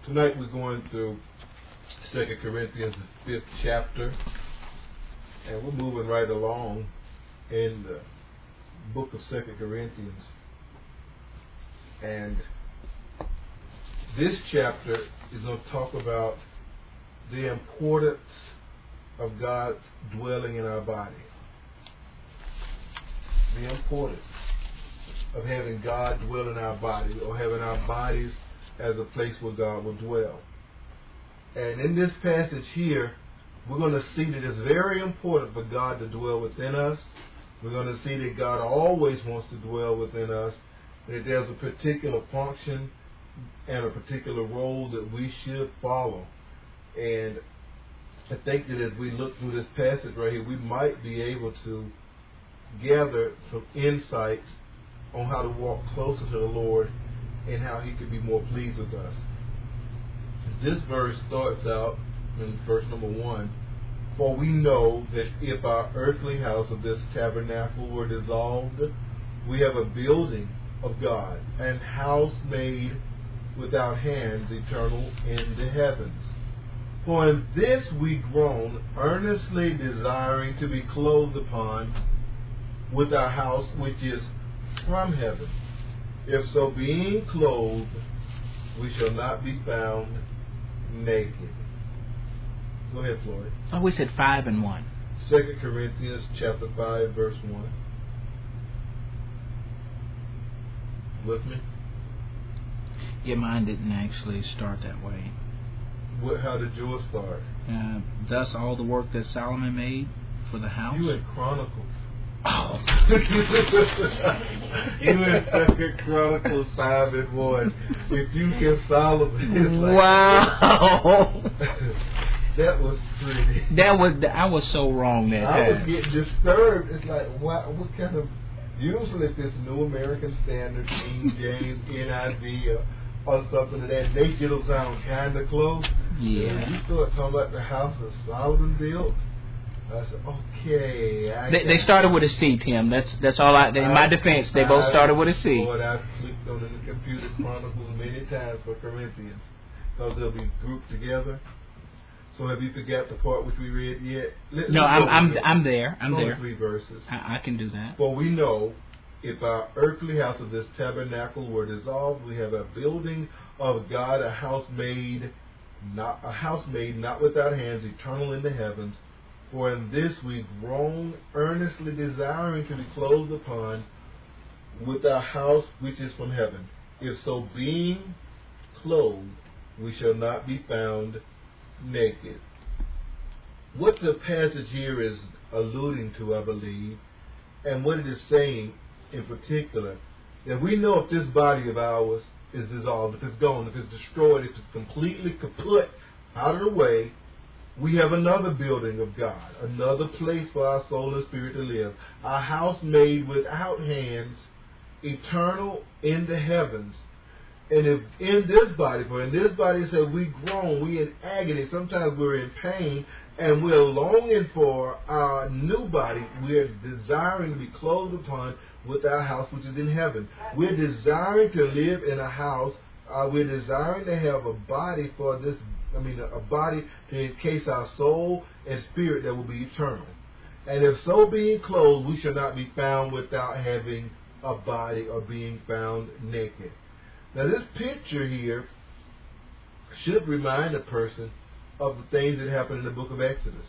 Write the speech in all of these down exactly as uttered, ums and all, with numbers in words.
Tonight we're going through Second Corinthians, the fifth chapter, and we're moving right along in the book of Second Corinthians. And this chapter is going to talk about the importance of God's dwelling in our body. The importance of having God dwell in our body, or having our bodies as a place where God will dwell. And in this passage here, we're going to see that it's very important for God to dwell within us. We're going to see that God always wants to dwell within us, and that there's a particular function and a particular role that we should follow. And I think that as we look through this passage right here, we might be able to gather some insights on how to walk closer to the Lord and how He could be more pleased with us. This verse starts out in verse number one. For we know that if our earthly house of this tabernacle were dissolved, we have a building of God, and house made without hands, eternal in the heavens. For in this we groan, earnestly desiring to be clothed upon with our house which is from heaven. If so, being clothed, we shall not be found naked. Go ahead, Floyd. Oh, we said five and one. Second Corinthians chapter five, verse one. With me? Yeah, mine didn't actually start that way. What? How did yours start? Uh, thus, all the work that Solomon made for the house. You in Chronicles. Oh. You in Second Chronicles five and one. If you get Solomon, it's like, wow. That was pretty. That was I was so wrong that I time. was getting disturbed. It's like, what? What kind of? Usually, if it's New American Standard, King James, N I V, or, or something like that, they get them sound kind of close. Yeah. And when you start talking about the house that Solomon built, I said, okay. I they, they started with a C, Tim. That's that's all I. In my defense, they both started with a C. Lord, I've clicked on the computer chronicles many times for Corinthians, because they'll be grouped together. So have you forgot the part which we read yet? Let, no, I'm I'm I'm there. I'm there. Three verses. I, I can do that. For we know, if our earthly house of this tabernacle were dissolved, we have a building of God, a house made, not a house made not without hands, eternal in the heavens. For in this we groan, earnestly desiring to be clothed upon with our house which is from heaven. If so, being clothed, we shall not be found naked. What the passage here is alluding to, I believe, and what it is saying in particular, that we know if this body of ours is dissolved, if it's gone, if it's destroyed, if it's completely kaput, out of the way, we have another building of God, another place for our soul and spirit to live, a house made without hands, eternal in the heavens. And if in this body, for in this body it says we groan, we in agony, sometimes we're in pain, and we're longing for our new body. We're desiring to be clothed upon with our house which is in heaven. We're desiring to live in a house. Uh, we're desiring to have a body for this, I mean, a, a body to encase our soul and spirit that will be eternal. And if so being clothed, we shall not be found without having a body or being found naked. Now, this picture here should remind a person of the things that happened in the book of Exodus.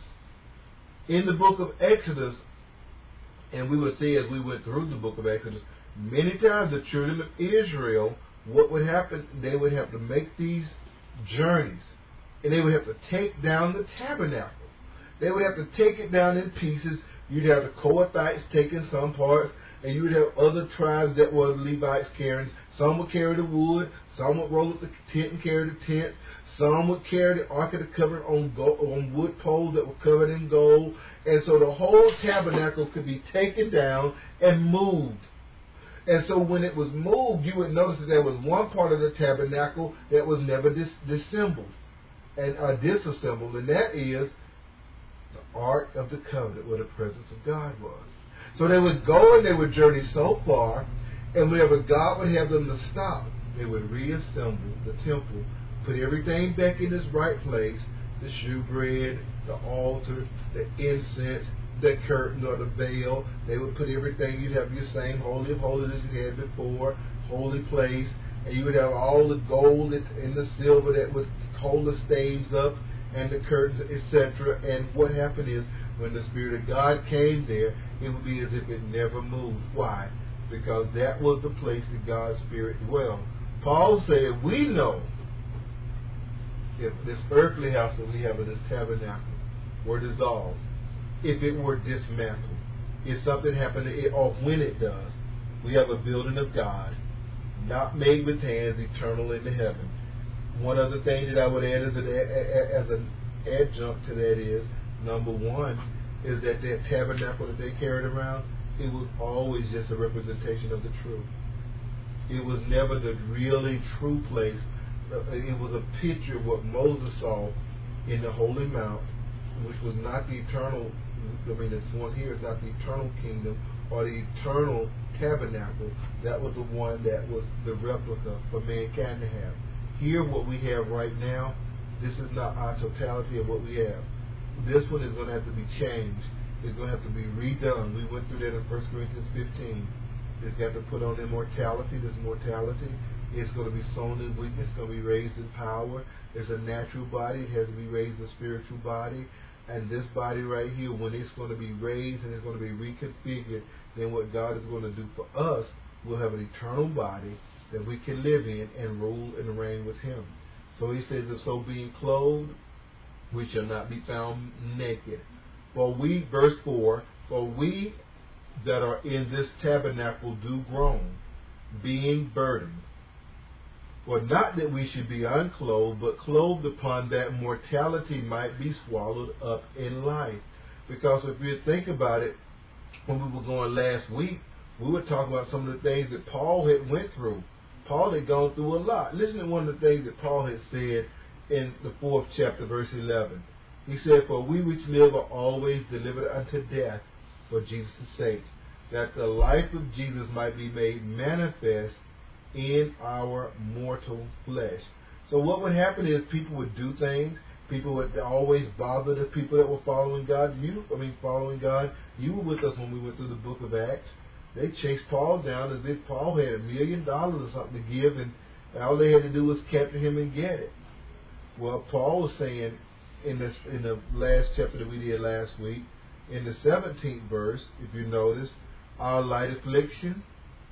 In the book of Exodus, and we will see as we went through the book of Exodus, many times the children of Israel, what would happen, they would have to make these journeys, and they would have to take down the tabernacle. They would have to take it down in pieces. You'd have the Kohathites taking some parts, and you would have other tribes that were Levites carrying. Some would carry the wood, some would roll up the tent and carry the tent, some would carry the Ark of the Covenant on, gold, on wood poles that were covered in gold. And so the whole tabernacle could be taken down and moved. And so when it was moved, you would notice that there was one part of the tabernacle that was never dis- disassembled and uh, disassembled, and that is the Ark of the Covenant, where the presence of God was. So they would go and they would journey so far, and whenever God would have them to stop, they would reassemble the temple put everything back in its right place, the shewbread, the altar, the incense, the curtain or the veil. They would put everything. You'd have your same Holy of Holies as you had before, holy place, and you would have all the gold and the silver that would hold the staves up and the curtains, et cetera. And what happened is, when the Spirit of God came there, it would be as if it never moved. Why? Because that was the place that God's Spirit dwelled. Paul said, we know if this earthly house that we have in this tabernacle were dissolved, if it were dismantled, if something happened to it, or when it does, we have a building of God, not made with hands, eternal in the heaven. One other thing that I would add as an, as an adjunct to that is, number one, is that that tabernacle that they carried around, it was always just a representation of the truth. It was never the really true place. It was a picture of what Moses saw in the Holy Mount, which was not the eternal, I mean, this one here is not the eternal kingdom or the eternal tabernacle. That was the one that was the replica for mankind to have. Here, what we have right now, this is not our totality of what we have. This one is going to have to be changed. It's going to have to be redone. We went through that in First Corinthians fifteen. It's got to put on immortality, this mortality. It's going to be sown in weakness. It's going to be raised in power. It's a natural body. It has to be raised a spiritual body. And this body right here, when it's going to be raised and it's going to be reconfigured, then what God is going to do for us, we'll have an eternal body that we can live in and rule and reign with Him. So He says, if so being clothed, we shall not be found naked. For we, verse four, for we that are in this tabernacle do groan, being burdened. For not that we should be unclothed, but clothed upon that mortality might be swallowed up in life. Because if you think about it, when we were going last week, we were talking about some of the things that Paul had went through. Paul had gone through a lot. Listen to one of the things that Paul had said in the fourth chapter, verse eleven. He said, for we which live are always delivered unto death for Jesus' sake, that the life of Jesus might be made manifest in our mortal flesh. So what would happen is people would do things. People would always bother the people that were following God. You, I mean, following God. You were with us when we went through the book of Acts. They chased Paul down as if Paul had a million dollars or something to give, and all they had to do was capture him and get it. Well, Paul was saying in this in the last chapter that we did last week, in the seventeenth verse, if you notice, our light affliction,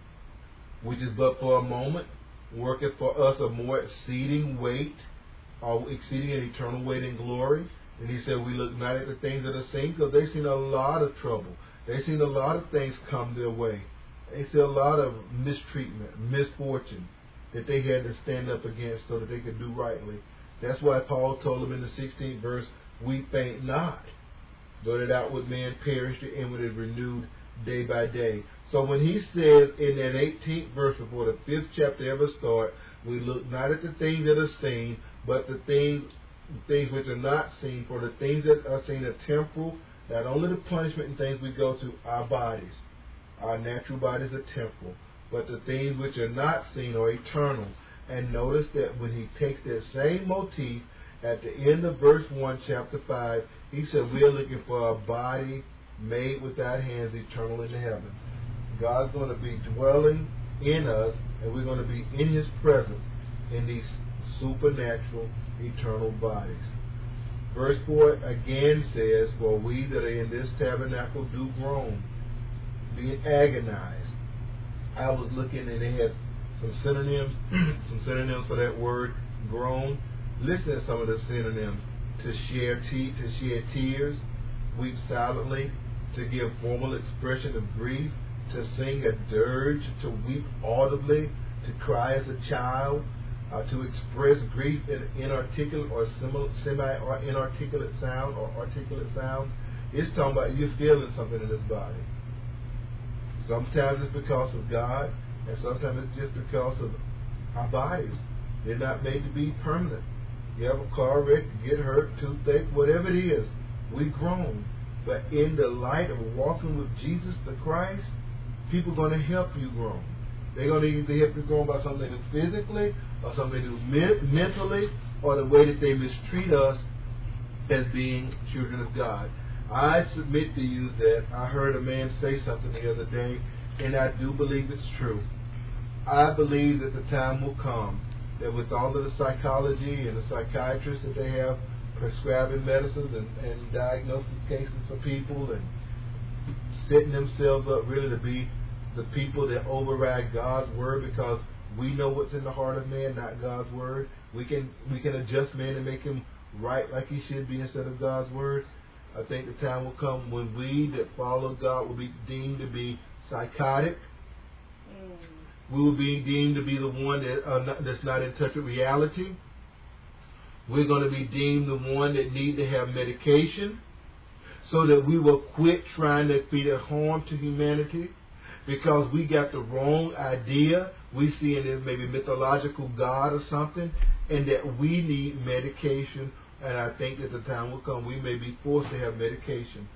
which is but for a moment, worketh for us a more exceeding weight, or exceeding an eternal weight in glory. And he said, we look not at the things that are seen, because they've seen a lot of trouble. They've seen a lot of things come their way. They see a lot of mistreatment, misfortune that they had to stand up against so that they could do rightly. That's why Paul told them in the sixteenth verse, we faint not, though that outward man perish, the inward is renewed day by day. So when he says in that eighteenth verse, before the fifth chapter ever start, we look not at the things that are seen, but the things, things which are not seen. For the things that are seen are temporal, not only the punishment and things we go through, our bodies. Our natural bodies are temporal, but the things which are not seen are eternal. And notice that when he takes that same motif at the end of verse one, chapter five, he said we are looking for a body made without hands, eternal in the heaven. God's going to be dwelling in us, and we're going to be in His presence in these supernatural, eternal bodies. Verse four again says, for we that are in this tabernacle do groan, being agonized. I was looking, and they had some synonyms, some synonyms for that word, groan. Listen to some of the synonyms. To share te- to shed tears, weep silently, to give formal expression of grief, to sing a dirge, to weep audibly, to cry as a child, uh, to express grief in inarticulate or semi or inarticulate sound or articulate sounds. It's talking about you're feeling something in this body. Sometimes it's because of God, and sometimes it's just because of our bodies. They're not made to be permanent. You have a car wreck, you get hurt, toothache, whatever it is, we groan. But in the light of walking with Jesus the Christ, people are going to help you groan. They're going to either have to be grown by something they do physically, or something they do men- mentally, or the way that they mistreat us as being children of God. I submit to you that I heard a man say something the other day, and I do believe it's true. I believe that the time will come that with all of the psychology and the psychiatrists that they have prescribing medicines and, and diagnosis cases for people and setting themselves up really to be the people that override God's word, because we know what's in the heart of man, not God's word. We can we can adjust man and make him right like he should be instead of God's word. I think the time will come when we that follow God will be deemed to be psychotic. Mm. We will be deemed to be the one that uh, not, that's not in touch with reality. We're going to be deemed the one that need to have medication, so that we will quit trying to be a harm to humanity, because we got the wrong idea. We see it as maybe mythological God or something, and that we need medication. And I think that the time will come we may be forced to have medication.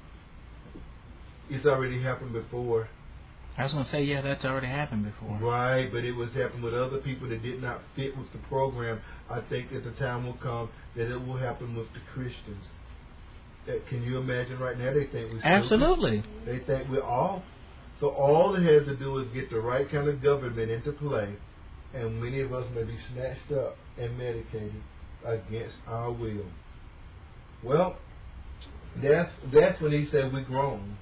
It's already happened before. I was going to say, yeah, that's already happened before. Right, but it was happening with other people that did not fit with the program. I think that the time will come that it will happen with the Christians. That, can you imagine right now? They think we're Absolutely. stupid. They think we're off. So all it has to do is get the right kind of government into play, and many of us may be snatched up and medicated against our will. Well, that's that's when he said we're grown.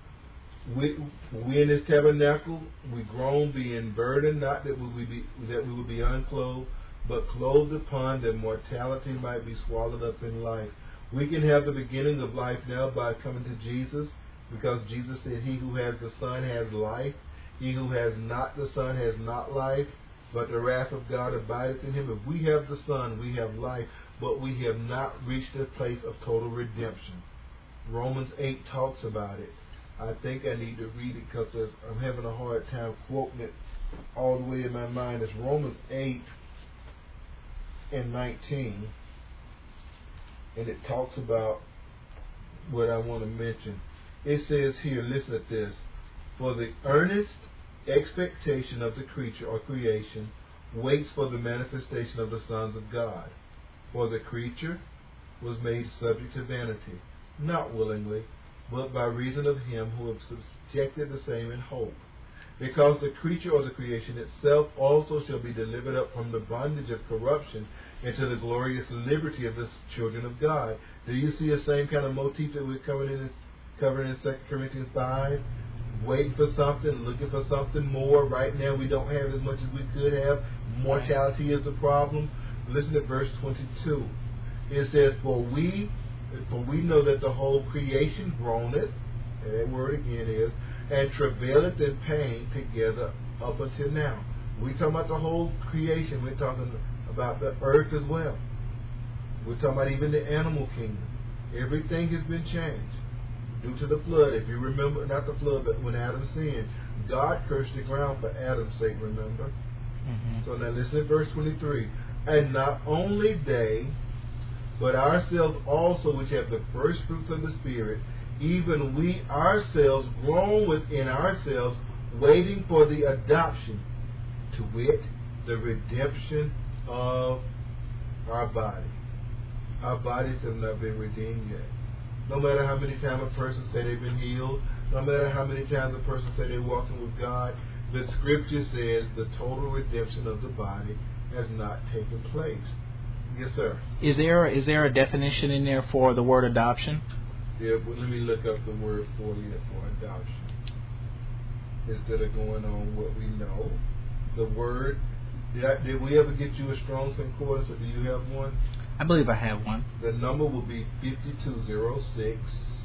We we in this tabernacle, we grown, being burdened, not that we would be that we would be unclothed, but clothed upon, that mortality might be swallowed up in life. We can have the beginning of life now by coming to Jesus, because Jesus said, "He who has the Son has life. He who has not the Son has not life, but the wrath of God abideth in him." If we have the Son, we have life, but we have not reached a place of total redemption. Romans eight talks about it. I think I need to read it because I'm having a hard time quoting it all the way in my mind. It's Romans eight and nineteen. And it talks about what I want to mention. It says here, listen to this. For the earnest expectation of the creature or creation waits for the manifestation of the sons of God. For the creature was made subject to vanity, not willingly, but by reason of him who has subjected the same in hope. Because the creature or the creation itself also shall be delivered up from the bondage of corruption into the glorious liberty of the children of God. Do you see the same kind of motif that we're covering in, this, covering in Second Corinthians five? Waiting for something, looking for something more. Right now we don't have as much as we could have. Mortality is the problem. Listen to verse twenty-two. It says, For we For we know that the whole creation groaneth, and that word again is, and travaileth in pain together up until now. We talking about the whole creation. We're talking about the earth as well. We're talking about even the animal kingdom. Everything has been changed due to the flood. If you remember, not the flood, but when Adam sinned, God cursed the ground for Adam's sake, remember? Mm-hmm. So now listen to verse twenty-three. And not only they, but ourselves also, which have the first fruits of the Spirit, even we ourselves groan within ourselves, waiting for the adoption, to wit, the redemption of our body. Our bodies have not been redeemed yet. No matter how many times a person say they've been healed, no matter how many times a person say they're walking with God, the Scripture says the total redemption of the body has not taken place. Yes, sir. Is there is there a definition in there for the word adoption? Yeah, but let me look up the word for you for adoption. Instead of going on what we know, the word. Did I, did we ever get you a Strong's Concordance, or do you have one? I believe I have one. The number will be fifty-two oh six,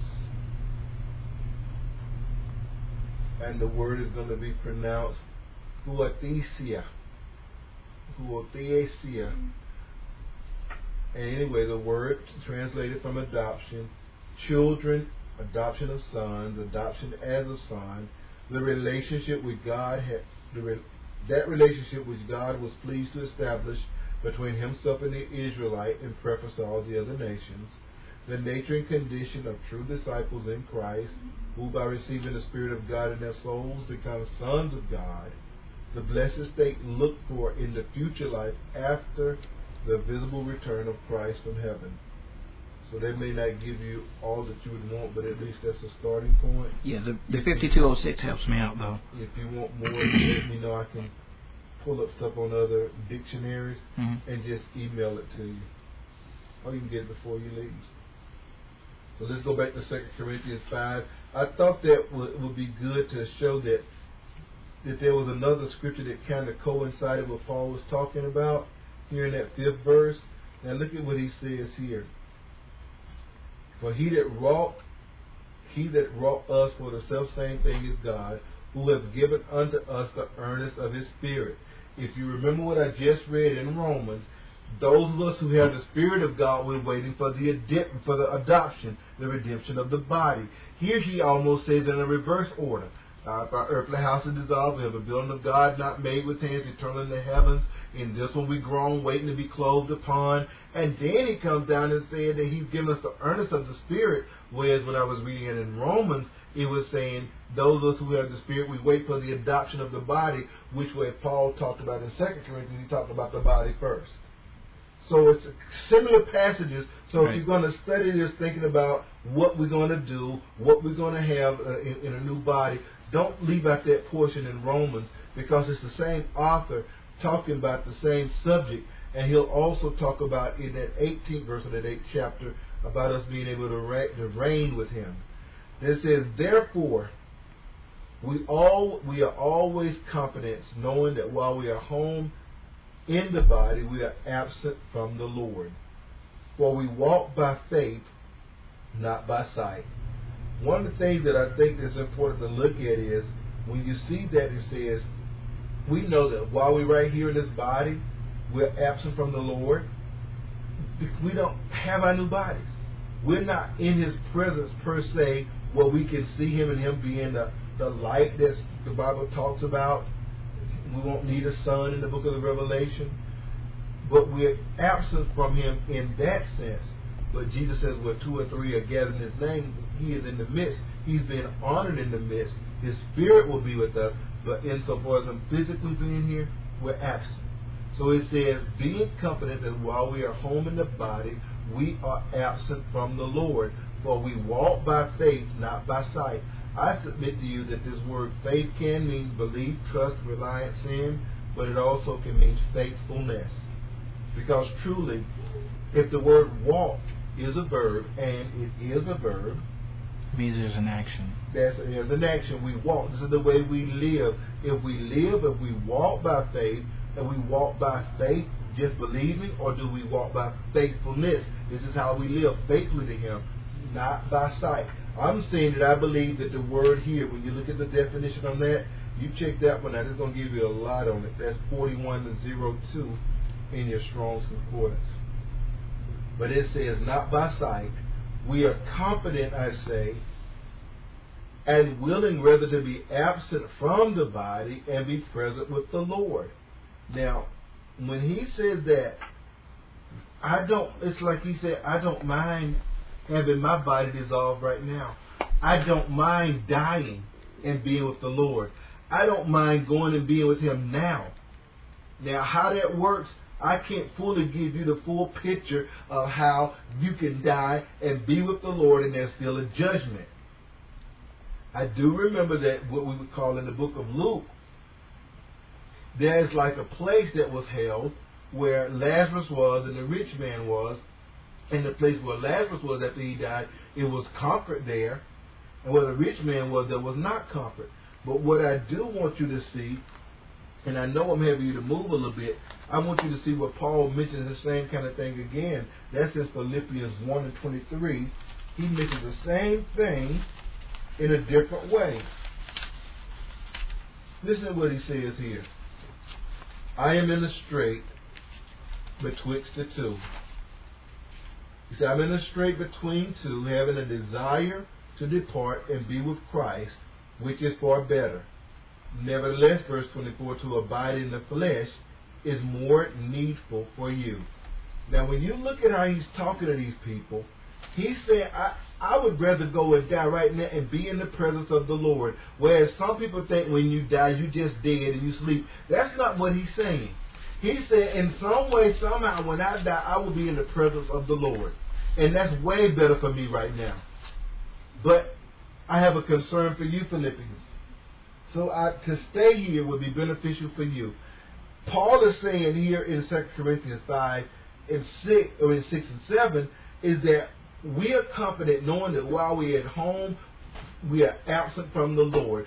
and the word is going to be pronounced huothesia. Huothesia. And anyway, the word translated from adoption, children, adoption of sons, adoption as a son, the relationship with God, had, the re, that relationship which God was pleased to establish between himself and the Israelite in preference to all the other nations, the nature and condition of true disciples in Christ, who by receiving the Spirit of God in their souls become sons of God, the blessed state looked for in the future life after the visible return of Christ from heaven. So they may not give you all that you would want, but at least that's a starting point. Yeah, the, the fifty-two oh six helps me out, though. If you want more, let me know. I can pull up stuff on other dictionaries mm-hmm. and just email it to you. Or you can get it before you leave. So let's go back to Second Corinthians five. I thought that would, would be good to show that that there was another scripture that kind of coincided with what Paul was talking about here in that fifth verse. Now look at what he says here. For he that wrought, he that wrought us for the selfsame thing is God, who has given unto us the earnest of his Spirit. If you remember what I just read in Romans, those of us who have the Spirit of God, we're waiting for the ad- for the adoption, the redemption of the body. Here he almost says in a reverse order. Uh, if our earthly house is dissolved, we have a building of God not made with hands, eternal in the heavens. In this one we groan, waiting to be clothed upon. And then he comes down and said that he's given us the earnest of the Spirit. Whereas when I was reading it in Romans, it was saying, those of us who have the Spirit, we wait for the adoption of the body, which way Paul talked about in Second Corinthians, he talked about the body first. So it's similar passages. So right. if you're going to study this thinking about what we're going to do, what we're going to have uh, in, in a new body, don't leave out that portion in Romans, because it's the same author talking about the same subject. And he'll also talk about in that eighteenth verse of that eighth chapter about us being able to, ra- to reign with him. It says, therefore, we all we are always confident, knowing that while we are home in the body, we are absent from the Lord. For we walk by faith, not by sight. One of the things that I think is important to look at is, when you see that it says, we know that while we're right here in this body, we're absent from the Lord. We don't have our new bodies. We're not in his presence per se, where we can see him and him being the, the light that the Bible talks about. We won't need a sun in the book of the Revelation. But we're absent from him in that sense. But Jesus says where two or three are gathered in his name, he is in the midst. He's being honored in the midst. His Spirit will be with us. But insofar as him physically being here, we're absent. So it says, being confident that while we are home in the body, we are absent from the Lord. For we walk by faith, not by sight. I submit to you that this word faith can mean belief, trust, reliance in, but it also can mean faithfulness. Because truly, if the word walk is a verb, and it is a verb, it means there's an action. That's, there's an action. We walk. This is the way we live. If we live, if we walk by faith, and we walk by faith, just believing, or do we walk by faithfulness? This is how we live, faithfully to him, not by sight. I'm saying that I believe that the word here, when you look at the definition on that, you check that one out. It's going to give you a lot on it. That's forty-one to oh two in your Strong's Concordance. But it says, not by sight. We are confident, I say, and willing rather to be absent from the body and be present with the Lord. Now, when he said that, I don't, it's like he said, I don't mind having my body dissolved right now. I don't mind dying and being with the Lord. I don't mind going and being with him now. Now, how that works, I can't fully give you the full picture of how you can die and be with the Lord and there's still a judgment. I do remember that what we would call in the book of Luke, there's like a place that was held where Lazarus was and the rich man was. And the place where Lazarus was after he died, it was comfort there. And where the rich man was, there was not comfort. But what I do want you to see, and I know I'm having you to move a little bit, I want you to see what Paul mentions the same kind of thing again. That's in Philippians one and twenty-three. He mentions the same thing in a different way. Listen to what he says here. I am in a strait betwixt the two. He said, I'm in a strait between two, having a desire to depart and be with Christ, which is far better. Nevertheless, verse twenty-four, to abide in the flesh is more needful for you. Now, when you look at how he's talking to these people, he's saying, I, I would rather go and die right now and be in the presence of the Lord. Whereas some people think when you die, you just dead and you sleep. That's not what he's saying. He said, in some way, somehow, when I die, I will be in the presence of the Lord. And that's way better for me right now. But I have a concern for you, Philippians. So I, to stay here would be beneficial for you. Paul is saying here in Second Corinthians five and six, or in six and seven, is that we are confident knowing that while we're at home, we are absent from the Lord.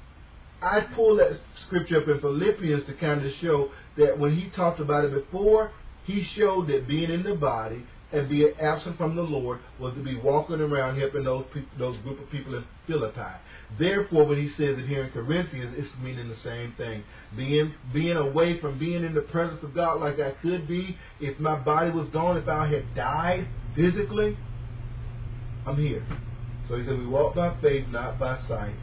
I pulled that scripture up in Philippians to kind of show that when he talked about it before, he showed that being in the body and being absent from the Lord was to be walking around helping those people, those group of people in Philippi. Therefore, when he says it here in Corinthians, it's meaning the same thing. Being being away from being in the presence of God like I could be, if my body was gone, if I had died physically, I'm here. So he said we walk by faith, not by sight.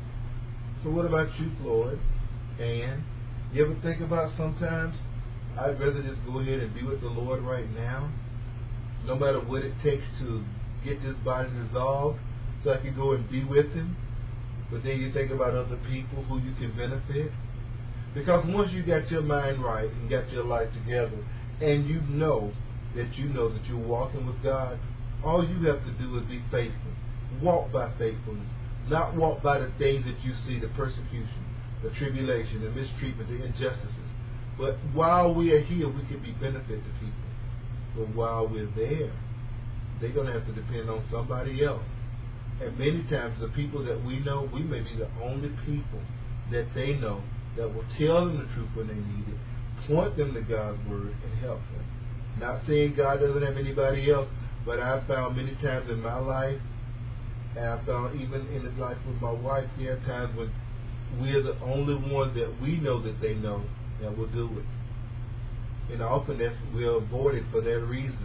So what about you, Floyd? And you ever think about sometimes I'd rather just go ahead and be with the Lord right now, no matter what it takes to get this body dissolved, so I can go and be with Him. But then you think about other people who you can benefit. Because once you got your mind right and got your life together, and you know that you know that you're walking with God, all you have to do is be faithful. Walk by faithfulness. Not walk by the things that you see, the persecution, the tribulation, the mistreatment, the injustices. But while we are here, we can be benefit to people. But while we're there, they're going to have to depend on somebody else. And many times the people that we know, we may be the only people that they know that will tell them the truth when they need it, point them to God's Word, and help them. Not saying God doesn't have anybody else, but I've found many times in my life, and I've found even in the life with my wife, there are times when we're the only ones that we know that they know that will do it. And often that's, we're avoided for that reason.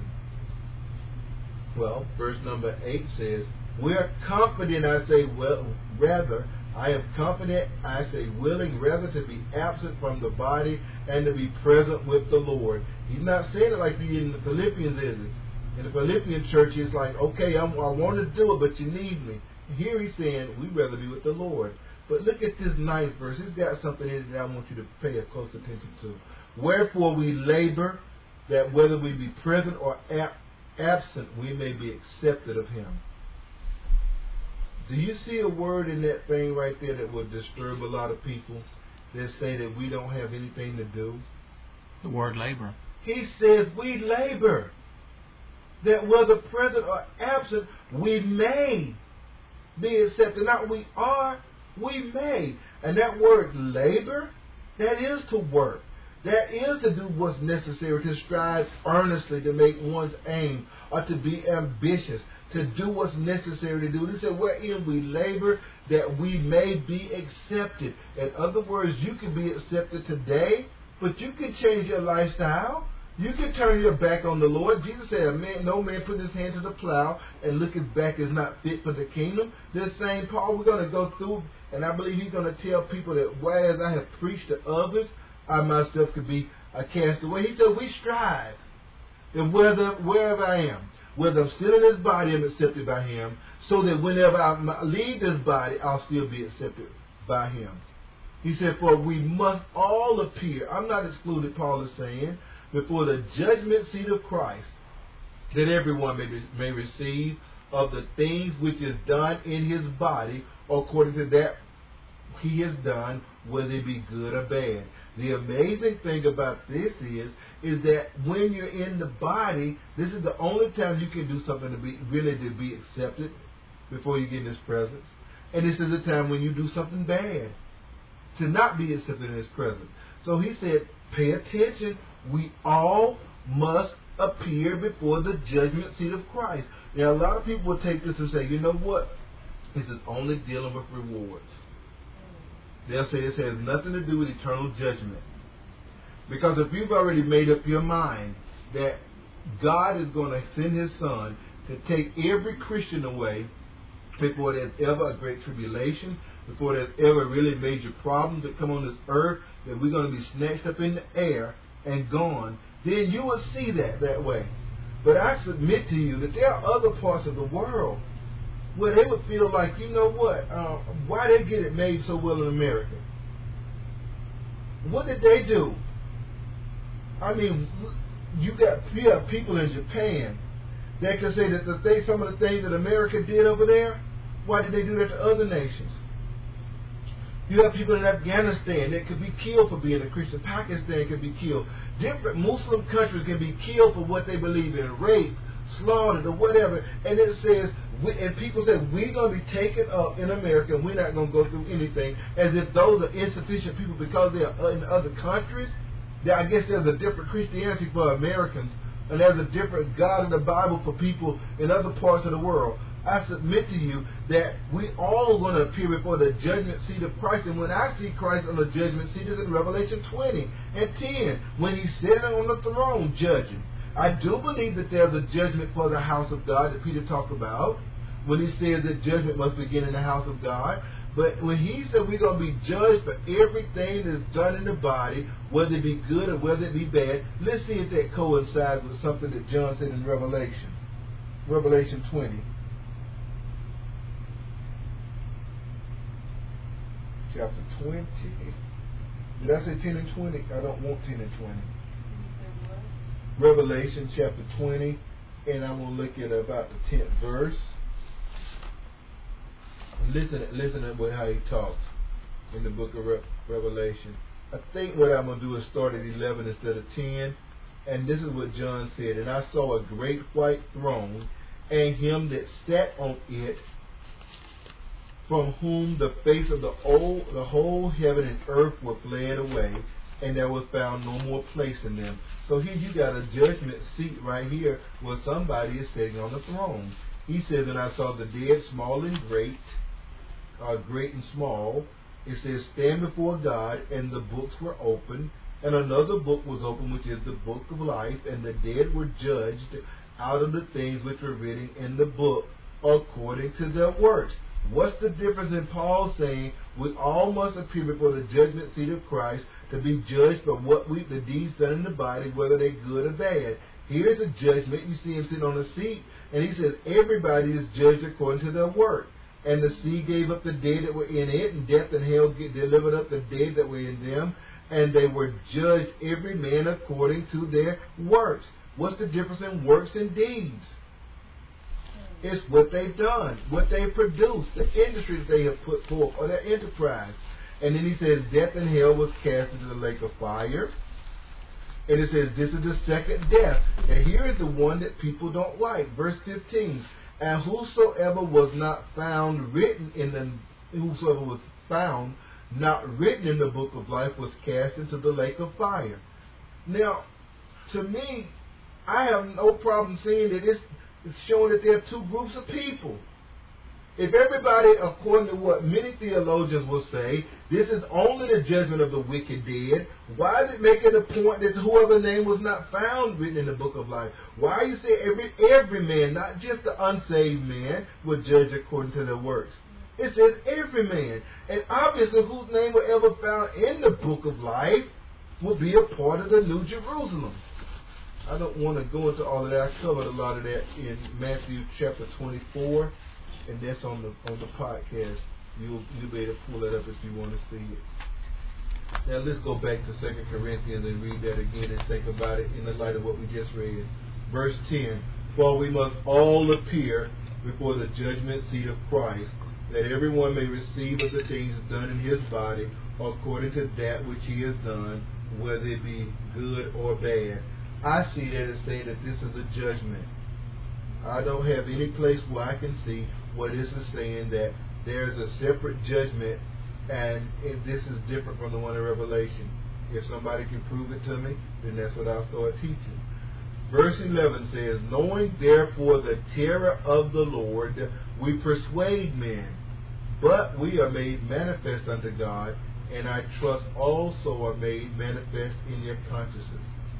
Well, verse number eight says, we're confident, I say, well, rather, I am confident, I say, willing, rather to be absent from the body and to be present with the Lord. He's not saying it like he in the Philippians is it. In the Philippian church, it's like, okay, I'm, I want to do it, but you need me. Here he's saying, we'd rather be with the Lord. But look at this ninth verse. It's got something in it that I want you to pay a close attention to. Wherefore we labor, that whether we be present or ab- absent, we may be accepted of Him. Do you see a word in that thing right there that would disturb a lot of people that say that we don't have anything to do? The word labor. He says we labor. That whether present or absent, we may be accepted. Not we are, we may. And that word labor, that is to work. That is to do what's necessary, to strive earnestly, to make one's aim, or to be ambitious, to do what's necessary to do. He said, wherein we labor, that we may be accepted. In other words, you can be accepted today, but you can change your lifestyle. You can turn your back on the Lord. Jesus said, a man, no man put his hand to the plow and look his back is not fit for the kingdom. This same Paul, we're going to go through, and I believe he's going to tell people that whereas I have preached to others, I myself could be a castaway. He said, we strive. And whether, wherever I am, whether I'm still in this body, I'm accepted by Him, so that whenever I leave this body, I'll still be accepted by Him. He said, for we must all appear, I'm not excluded, Paul is saying, before the judgment seat of Christ, that everyone may, be, may receive of the things which is done in His body, according to that He has done, whether it be good or bad. The amazing thing about this is, is that when you're in the body, this is the only time you can do something to be really to be accepted before you get in His presence. And this is the time when you do something bad to not be accepted in His presence. So he said, pay attention. We all must appear before the judgment seat of Christ. Now, a lot of people will take this and say, you know what? This is only dealing with rewards. They'll say this has nothing to do with eternal judgment. Because if you've already made up your mind that God is going to send His Son to take every Christian away before there's ever a great tribulation, before there's ever really major problems that come on this earth, that we're going to be snatched up in the air and gone, then you will see that that way. But I submit to you that there are other parts of the world where they would feel like, you know what, uh, why they get it made so well in America? What did they do? I mean, you got you have people in Japan that can say that the thing, some of the things that America did over there, why did they do that to other nations? You have people in Afghanistan that could be killed for being a Christian. Pakistan could be killed. Different Muslim countries can be killed for what they believe in, rape, slaughtered, or whatever. And it says, we, and people say, we're going to be taken up in America and we're not going to go through anything, as if those are insufficient people because they are in other countries. I guess there's a different Christianity for Americans, and there's a different God in the Bible for people in other parts of the world. I submit to you that we all are going to appear before the judgment seat of Christ. And when I see Christ on the judgment seat, is in Revelation twenty and ten, when he's sitting on the throne judging. I do believe that there's a judgment for the house of God that Peter talked about, when he says that judgment must begin in the house of God. But when he said we're going to be judged for everything that's done in the body, whether it be good or whether it be bad, let's see if that coincides with something that John said in Revelation. Revelation twenty. Chapter twenty. Did I say ten and twenty? I don't want ten and twenty. Revelation chapter twenty, and I'm going to look at about the tenth verse. Listen, listen to how he talks in the book of Re- Revelation. I think what I'm going to do is start at eleven instead of ten. And this is what John said. And I saw a great white throne, and him that sat on it, from whom the face of the old, the whole heaven and earth were fled away, and there was found no more place in them. So here you got a judgment seat right here where somebody is sitting on the throne. He says, and I saw the dead, small and great, uh, great and small. It says, stand before God, and the books were opened, and another book was opened, which is the book of life, and the dead were judged out of the things which were written in the book according to their works. What's the difference in Paul saying we all must appear before the judgment seat of Christ to be judged by what we, the deeds done in the body, whether they're good or bad? Here's a judgment. You see him sitting on a seat, and he says everybody is judged according to their work. And the sea gave up the dead that were in it, and death and hell delivered up the dead that were in them, and they were judged every man according to their works. What's the difference in works and deeds? It's what they've done, what they've produced, the industry that they have put forth, or their enterprise. And then he says, death and hell was cast into the lake of fire. And it says, this is the second death. And here is the one that people don't like. Verse fifteen. And whosoever was not found written in the, whosoever was found not written in the book of life was cast into the lake of fire. Now, to me, I have no problem seeing that it's It's showing that there are two groups of people. If everybody, according to what many theologians will say, this is only the judgment of the wicked dead, why is it making a point that whoever name was not found written in the book of life? Why you say every every man, not just the unsaved man, will judge according to their works? It says every man. And obviously whose name were ever found in the book of life will be a part of the New Jerusalem. I don't want to go into all of that. I covered a lot of that in Matthew chapter twenty-four, and that's on the on the podcast. You'll you'll be able to pull that up if you want to see it. Now let's go back to Second Corinthians and read that again and think about it in the light of what we just read. Verse ten: For we must all appear before the judgment seat of Christ, that everyone may receive of the things done in his body according to that which he has done, whether it be good or bad. I see that as saying that this is a judgment. I don't have any place where I can see where this is saying that there's a separate judgment and if this is different from the one in Revelation. If somebody can prove it to me, then that's what I'll start teaching. Verse eleven says, knowing therefore the terror of the Lord, we persuade men, but we are made manifest unto God, and I trust also are made manifest in your consciences.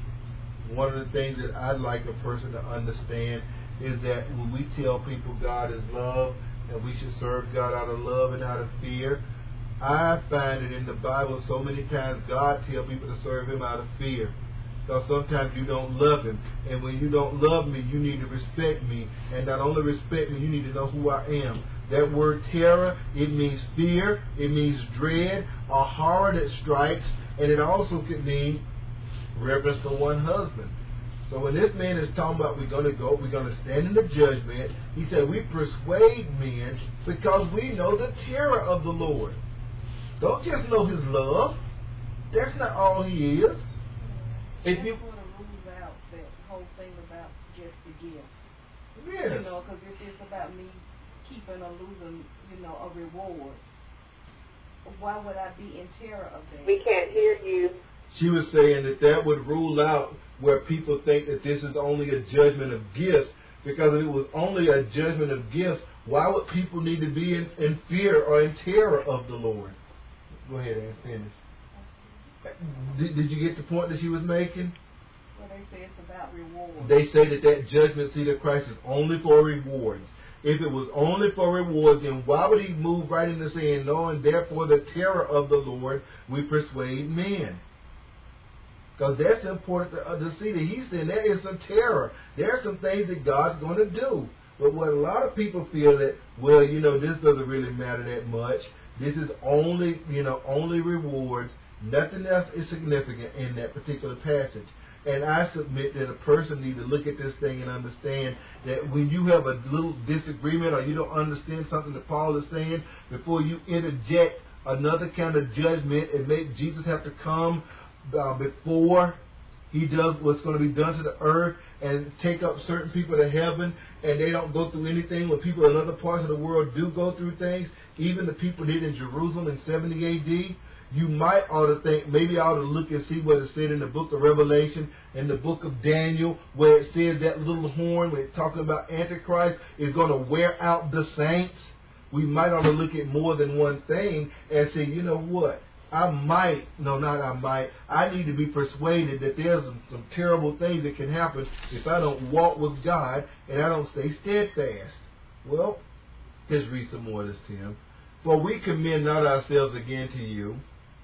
One of the things that I'd like a person to understand is that when we tell people God is love and we should serve God out of love and out of fear, I find that in the Bible so many times God tells people to serve Him out of fear. Because sometimes you don't love him. And when you don't love me, you need to respect me. And not only respect me, you need to know who I am. That word terror, it means fear, it means dread, a horror that strikes, and it also could mean reverence to one husband. So when this man is talking about we're going to go, we're going to stand in the judgment, he said we persuade men because we know the terror of the Lord. Don't just know his love. That's not all he is. If you want to rule out that whole thing about just the gifts. Yes. You know, because if it's about me keeping or losing, you know, a reward, why would I be in terror of that? We can't hear you. She was saying that that would rule out where people think that this is only a judgment of gifts, because if it was only a judgment of gifts, why would people need to be in, in fear or in terror of the Lord? Go ahead and finish. Did, did you get the point that she was making? Well, they say it's about rewards. They say that that judgment seat of Christ is only for rewards. If it was only for rewards, then why would he move right into saying, no, and therefore the terror of the Lord we persuade men? Because that's important to, uh, to see that he's saying there is some terror. There are some things that God's going to do. But what a lot of people feel that, well, you know, this doesn't really matter that much. This is only, you know, only rewards. Nothing else is significant in that particular passage. And I submit that a person needs to look at this thing and understand that when you have a little disagreement or you don't understand something that Paul is saying, before you interject another kind of judgment and make Jesus have to come uh, before he does what's going to be done to the earth and take up certain people to heaven, and they don't go through anything when people in other parts of the world do go through things. Even the people did in Jerusalem in seventy A D, you might ought to think, maybe I ought to look and see what it said in the book of Revelation, in the book of Daniel, where it says that little horn, when it's talking about Antichrist, is going to wear out the saints. We might ought to look at more than one thing and say, you know what? I might, no, not I might, I need to be persuaded that there's some, some terrible things that can happen if I don't walk with God and I don't stay steadfast. Well, let's read some more of this, Tim. For we commend not ourselves again to you.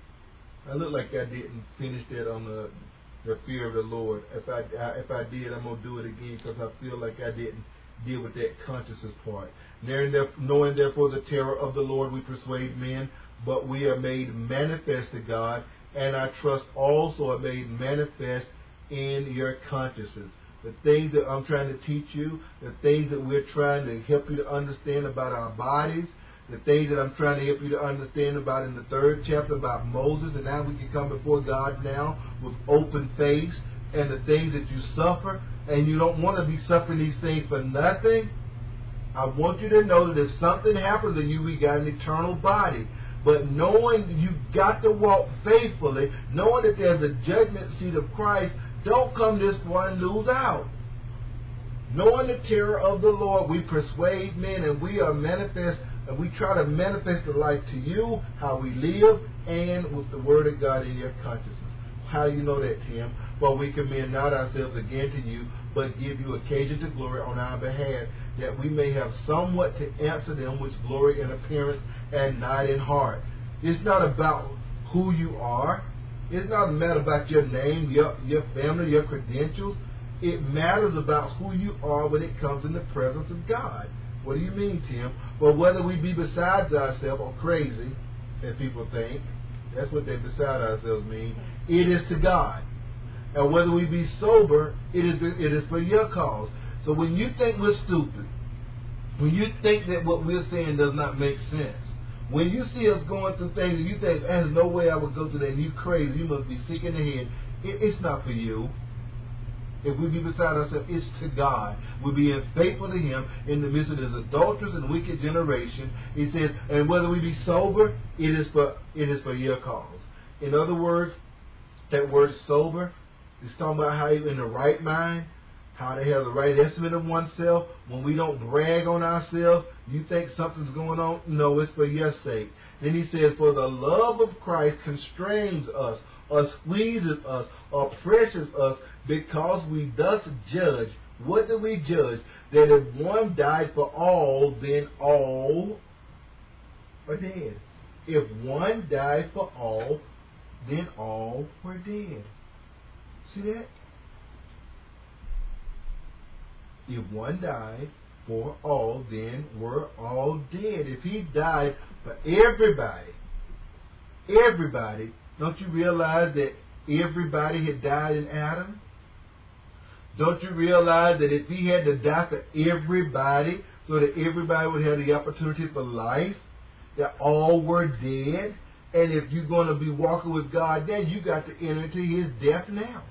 I look like I didn't finish that on the the fear of the Lord. If I, I if I did, I'm gonna do it again because I feel like I didn't deal with that consciousness part. Knowing therefore the terror of the Lord, we persuade men, but we are made manifest to God, and I trust also are made manifest in your consciences. The things that I'm trying to teach you, the things that we're trying to help you to understand about our bodies, the things that I'm trying to help you to understand about in the third chapter about Moses, and now we can come before God now with open face, and the things that you suffer, and you don't want to be suffering these things for nothing. I want you to know that if something happens to you, we got an eternal body. But knowing you got to walk faithfully, knowing that there's a judgment seat of Christ, don't come this far and lose out. Knowing the terror of the Lord, we persuade men, and we are manifest, and we try to manifest the life to you, how we live, and with the word of God in your consciousness. How do you know that, Tim? Well, we commend not ourselves again to you, but give you occasion to glory on our behalf, that we may have somewhat to answer them which glory in appearance and not in heart. It's not about who you are. It's not a matter about your name, your, your family, your credentials. It matters about who you are when it comes in the presence of God. What do you mean, Tim? Well, whether we be besides ourselves or crazy, as people think, that's what they beside ourselves mean, it is to God. And whether we be sober, it is it is for your cause. So when you think we're stupid, when you think that what we're saying does not make sense, when you see us going through things and you think, there's no way I would go through that, and you crazy, you must be sick in the head, it, it's not for you. If we be beside ourselves, it's to God. We're being faithful to Him in the midst of this adulterous and wicked generation. He says, and whether we be sober, it is for it is for your cause. In other words, that word sober is talking about how you're in the right mind, how they have the right estimate of oneself. When we don't brag on ourselves, you think something's going on? No, it's for your sake. Then he says, for the love of Christ constrains us, or squeezes us, or pressures us, because we thus judge. What do we judge? That if one died for all, then all are dead. If one died for all, then all were dead. See that? If one died for all, then we're all dead. If he died for everybody, everybody, don't you realize that everybody had died in Adam? Don't you realize that if he had to die for everybody, so that everybody would have the opportunity for life, that all were dead? And if you're going to be walking with God then, you got to enter into his death now.